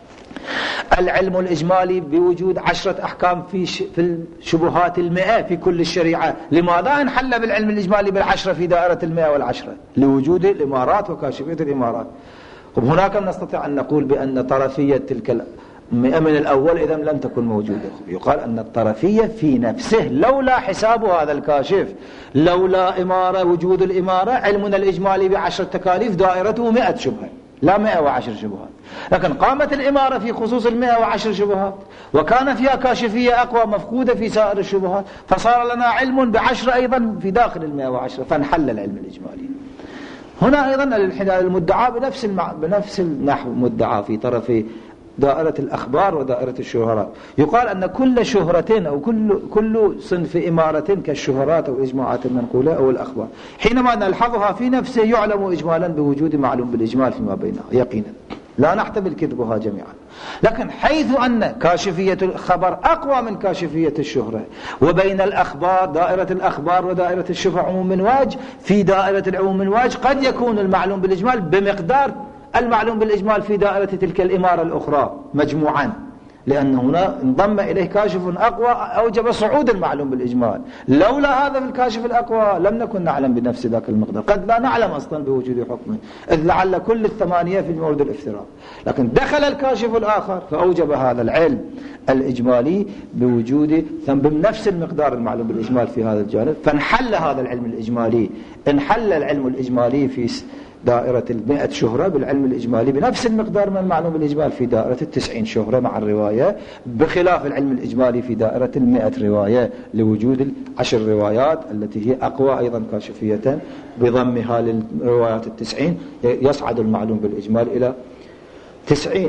العلم الإجمالي بوجود عشرة أحكام في في الشبهات المئة في كل الشريعة، لماذا انحل بالعلم الإجمالي بالعشرة في دائرة المئة والعشرة؟ لوجود الإمارات وكاشفية الإمارات. هناك نستطيع أن نقول بأن طرفية تلك المئة من الأول إذا لم تكن موجودة. يقال أن الطرفية في نفسه لولا حساب هذا الكاشف، لولا إمارة وجود الإمارة علمنا الإجمالي بعشرة تكاليف دائرته مئة شبهة لا مئة وعشر شبهات، لكن قامت الإمارة في خصوص المئة وعشر شبهات وكان فيها كاشفية أقوى مفقودة في سائر الشبهات، فصار لنا علم بعشر أيضا في داخل المئة وعشر فانحل العلم الإجمالي. هنا أيضا الانحلال المدعى بنفس المع... بنفس النحو مدعى في طرف دائرة الأخبار ودائرة الشهرات. يقال أن كل شهرة أو كل كل صنف إمارة كالشهرات أو إجماعات المنقولة أو الأخبار، حينما نلحظها في نفسه يعلم إجمالا بوجود معلوم بالإجمال فيما بينها يقينا، لا نحتمل كذبها جميعا. لكن حيث أن كاشفية الخبر أقوى من كاشفية الشهرة، وبين الأخبار دائرة الأخبار ودائرة الشهرة عموم من وجه، في دائرة العموم من وجه قد يكون المعلوم بالإجمال بمقدار المعلوم بالإجمال في دائرة تلك الإمارة الأخرى مجموعا، لأن هنا انضم إليه كاشف أقوى أوجب صعود المعلوم بالإجمال. لولا هذا في الكاشف الأقوى لم نكن نعلم بنفس ذاك المقدار، قد لا نعلم أصلا بوجود حكمه، إذ لعل كل الثمانية في مورد الافتراق، لكن دخل الكاشف الآخر فأوجب هذا العلم الإجمالي بوجود ثم بنفس المقدار المعلوم بالإجمال في هذا الجانب، فانحل هذا العلم الإجمالي، انحل العلم الإجمالي في دائرة المئة شهرة بالعلم الإجمالي بنفس المقدار من المعلوم بالإجمال في دائرة التسعين شهرة مع الرواية، بخلاف العلم الإجمالي في دائرة المئة رواية لوجود العشر روايات التي هي أقوى أيضا كاشفية، بضمها للروايات التسعين يصعد المعلوم بالإجمال إلى تسعين.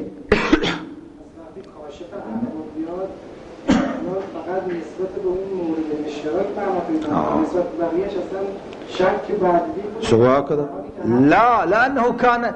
سواء كذا لا، لأنه كان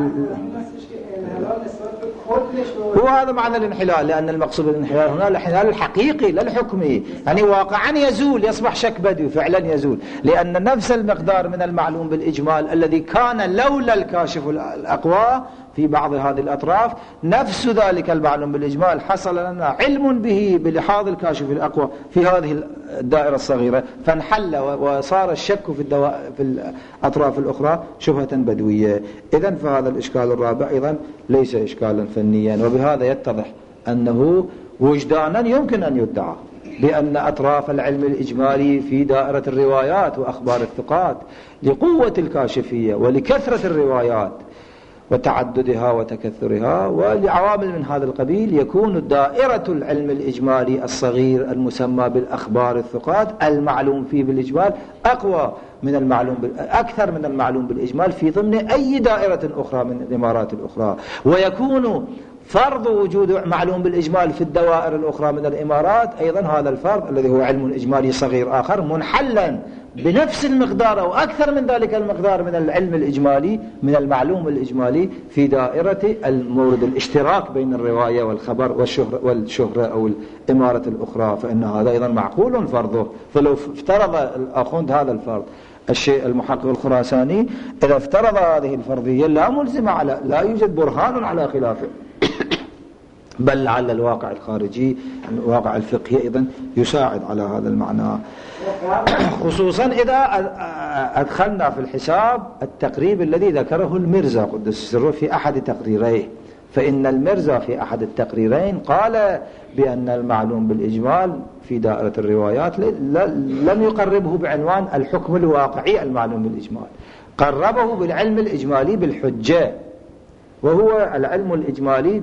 هو هذا معنى الانحلال، لأن المقصود بالانحلال هنا الانحلال الحقيقي لا الحكمي، يعني واقعا يزول، يصبح شك بدوي فعلا يزول، لأن نفس المقدار من المعلوم بالإجمال الذي كان لولا الكاشف الأقوى في بعض هذه الأطراف، نفس ذلك المعلوم بالإجمال حصل لنا علم به بلحاظ الكاشف الأقوى في هذه الدائرة الصغيرة، فانحل وصار الشك في, الدواء في الأطراف الأخرى شبهة بدوية. إذن فهذا الإشكال الرابع أيضا ليس إشكالا فنيا، وبهذا يتضح أنه وجدانا يمكن أن يدعى بأن أطراف العلم الإجمالي في دائرة الروايات وأخبار الثقات لقوة الكاشفية ولكثرة الروايات وتعددها وتكثرها ولعوامل من هذا القبيل، يكون دائرة العلم الإجمالي الصغير المسمى بالأخبار الثقات المعلوم فيه بالإجمال أقوى من المعلوم أكثر من المعلوم بالإجمال في ضمن أي دائرة أخرى من الإمارات الأخرى، ويكون فرض وجود معلوم بالإجمال في الدوائر الأخرى من الإمارات أيضا هذا الفرض الذي هو علم إجمالي صغير آخر منحلا بنفس المقدار أو أكثر من ذلك المقدار من العلم الإجمالي من المعلوم الإجمالي في دائرة المورد الاشتراك بين الرواية والخبر والشهرة, والشهرة أو الإمارة الأخرى، فإن هذا أيضا معقول فرضه. فلو افترض الأخوند هذا الفرض الشيء المحقق الخراساني، إذا افترض هذه الفرضية لا ملزم على لا يوجد برهان على خلافه، بل لعل الواقع الخارجي الواقع الفقهي أيضا يساعد على هذا المعنى، خصوصا إذا أدخلنا في الحساب التقريب الذي ذكره المرزا قدس سره في أحد تقريريه. فإن المرزا في أحد التقريرين قال بأن المعلوم بالإجمال في دائرة الروايات لم يقربه بعنوان الحكم الواقعي المعلوم بالإجمال، قربه بالعلم الإجمالي بالحجة، وهو العلم الإجمالي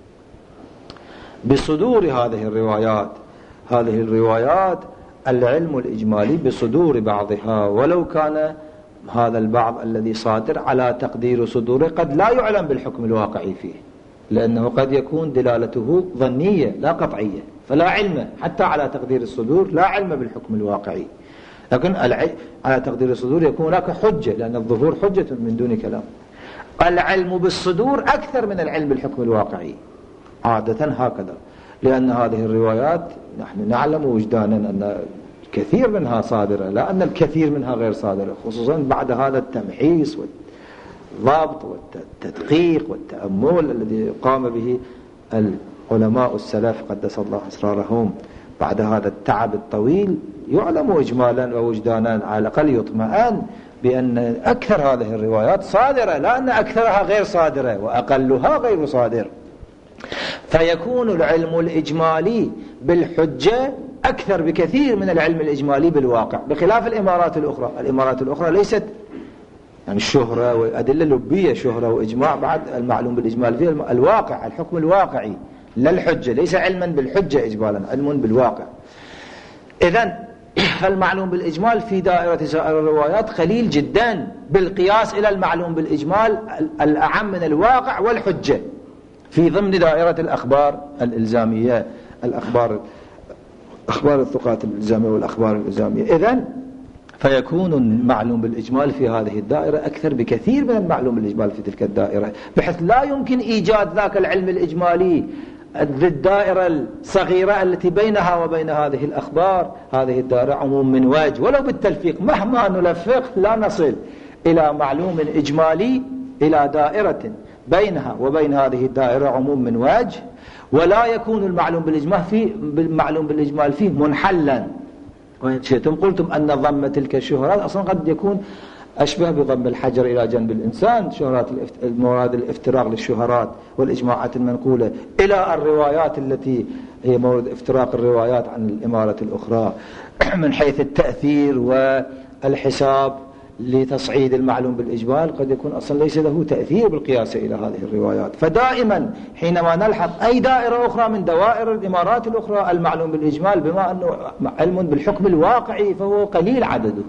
بصدور هذه الروايات. هذه الروايات العلم الإجمالي بصدور بعضها، ولو كان هذا البعض الذي صادر على تقدير صدوره قد لا يعلم بالحكم الواقعي فيه، لأنه قد يكون دلالته ظنية لا قطعية، فلا علم حتى على تقدير الصدور، لا علم بالحكم الواقعي. لكن على تقدير الصدور يكون هناك حجة، لأن الظهور حجة من دون كلام. العلم بالصدور أكثر من العلم بالحكم الواقعي عادة هكذا، لأن هذه الروايات نحن نعلم وجدانا أن كثير منها صادرة، لا أن الكثير منها غير صادرة، خصوصا بعد هذا التمحيص والضبط والتدقيق والتأمل الذي قام به العلماء السلف قدس الله أسرارهم. بعد هذا التعب الطويل يعلم إجمالا ووجدانا على الأقل يطمئن بأن أكثر هذه الروايات صادرة، لا أن أكثرها غير صادرة وأقلها غير صادر. فيكون العلم الإجمالي بالحجة أكثر بكثير من العلم الإجمالي بالواقع، بخلاف الإمارات الأخرى. الإمارات الأخرى ليست يعني الشهرة والأدلة اللبية شهرة وإجماع، بعد المعلوم بالإجمال فيه الواقع الحكم الواقعي لا الحجة، ليس علما بالحجة إجمالا، علم بالواقع. إذن فالمعلوم بالإجمال في دائرة سائر الروايات قليل جدا بالقياس إلى المعلوم بالإجمال الأعم من الواقع والحجة. في ضمن دائرة الأخبار الإلزامية، الأخبار أخبار الثقات الإلزامية والأخبار الإلزامية. إذن فيكون المعلوم بالإجمال في هذه الدائرة أكثر بكثير من المعلوم بالإجمال في تلك الدائرة، بحيث لا يمكن إيجاد ذاك العلم الإجمالي الدائرة الصغيرة التي بينها وبين هذه الأخبار. هذه الدائرة عموم من وجه، ولو بالتلفيق مهما نلفق لا نصل إلى معلوم إجمالي، إلى دائرة بينها وبين هذه الدائرة عموم من وجه، ولا يكون المعلوم بالإجمال فيه المعلوم بالإجمال فيه منحلا. وإن شئتم قلتم أن ضم تلك الشهرات أصلا قد يكون أشبه بضم الحجر إلى جنب الإنسان، شهرات المورد الافتراق للشهرات والإجماعات المنقولة إلى الروايات التي هي مورد افتراق الروايات عن الإمارة الأخرى من حيث التأثير والحساب لتصعيد المعلوم بالإجمال، قد يكون أصلا ليس له تأثير بالقياس إلى هذه الروايات. فدائما حينما نلحظ أي دائرة أخرى من دوائر الإمارات الأخرى المعلوم بالإجمال، بما أنه علم بالحكم الواقعي فهو قليل عدده،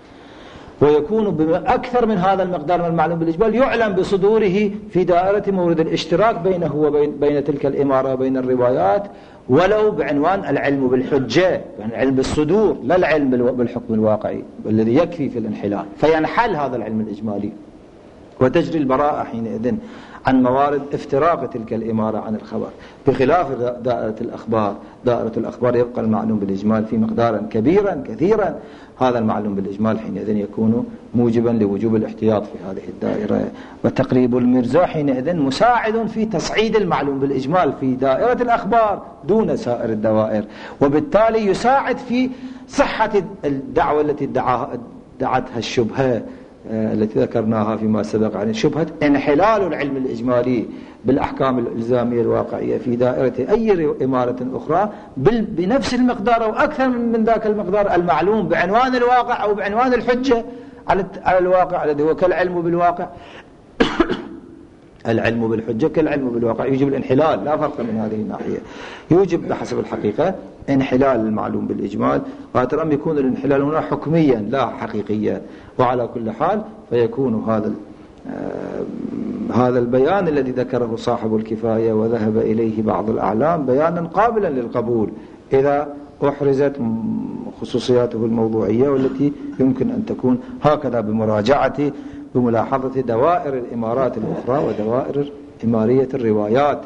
ويكون أكثر من هذا المقدار من المعلوم بالإجمال يعلم بصدوره في دائرة مورد الاشتراك بينه وبين بين تلك الإمارة وبين الروايات، ولو بعنوان العلم بالحجة، يعني علم بالصدور، لا العلم بالحكم الواقعي الذي يكفي في الانحلال. فينحل هذا العلم الإجمالي وتجري البراءة حينئذ عن موارد افتراق تلك الإمارة عن الخبر، بخلاف دائرة الأخبار. دائرة الأخبار يبقى المعلوم بالإجمال في مقدارا كبيرا كثيرا، هذا المعلوم بالإجمال حينئذ يكون موجبا لوجوب الاحتياط في هذه الدائرة. وتقريب المرزا حينئذ مساعد في تصعيد المعلوم بالإجمال في دائرة الأخبار دون سائر الدوائر، وبالتالي يساعد في صحة الدعوة التي دعتها الشبهة التي ذكرناها فيما سبق عن شبهة انحلال العلم الإجمالي بالأحكام الإلزامية الواقعية في دائرة أي إمارة أخرى بنفس المقدار أو أكثر من ذاك المقدار المعلوم بعنوان الواقع أو بعنوان الحجة على الواقع الذي هو كالعلم بالواقع. العلم بالحجة كالعلم بالواقع يوجب الانحلال، لا فرق من هذه الناحية، يوجب بحسب الحقيقة انحلال المعلوم بالإجمال، وأترم يكون الانحلال هنا حكميا لا حقيقيا. وعلى كل حال فيكون هذا آه هذا البيان الذي ذكره صاحب الكفاية وذهب إليه بعض الأعلام بيانا قابلا للقبول إذا أحرزت خصوصياته الموضوعية، والتي يمكن أن تكون هكذا بمراجعة بملاحظة دوائر الإمارات الأخرى ودوائر إمارية الروايات.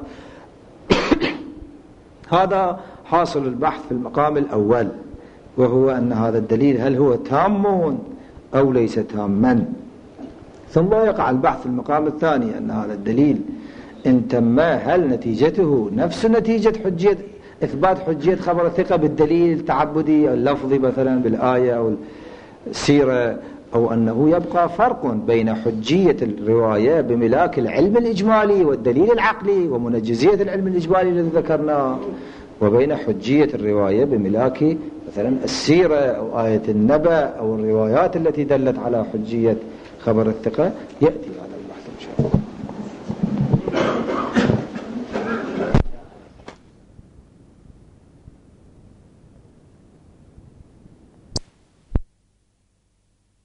هذا حاصل البحث في المقام الأول، وهو أن هذا الدليل هل هو تام أو ليس تاما. ثم يقع البحث في المقام الثاني أن هذا الدليل إن تم هل نتيجته نفس نتيجة حجية إثبات حجية خبر الثقة بالدليل التعبدي اللفظي مثلا بالآية أو السيرة، أو أنه يبقى فرق بين حجية الرواية بملاك العلم الإجمالي والدليل العقلي ومنجزية العلم الإجمالي الذي ذكرناه، وبين حجية الرواية بملاك مثلا السيرة أو آية النبأ أو الروايات التي دلت على حجية خبر الثقة. يأتي هذا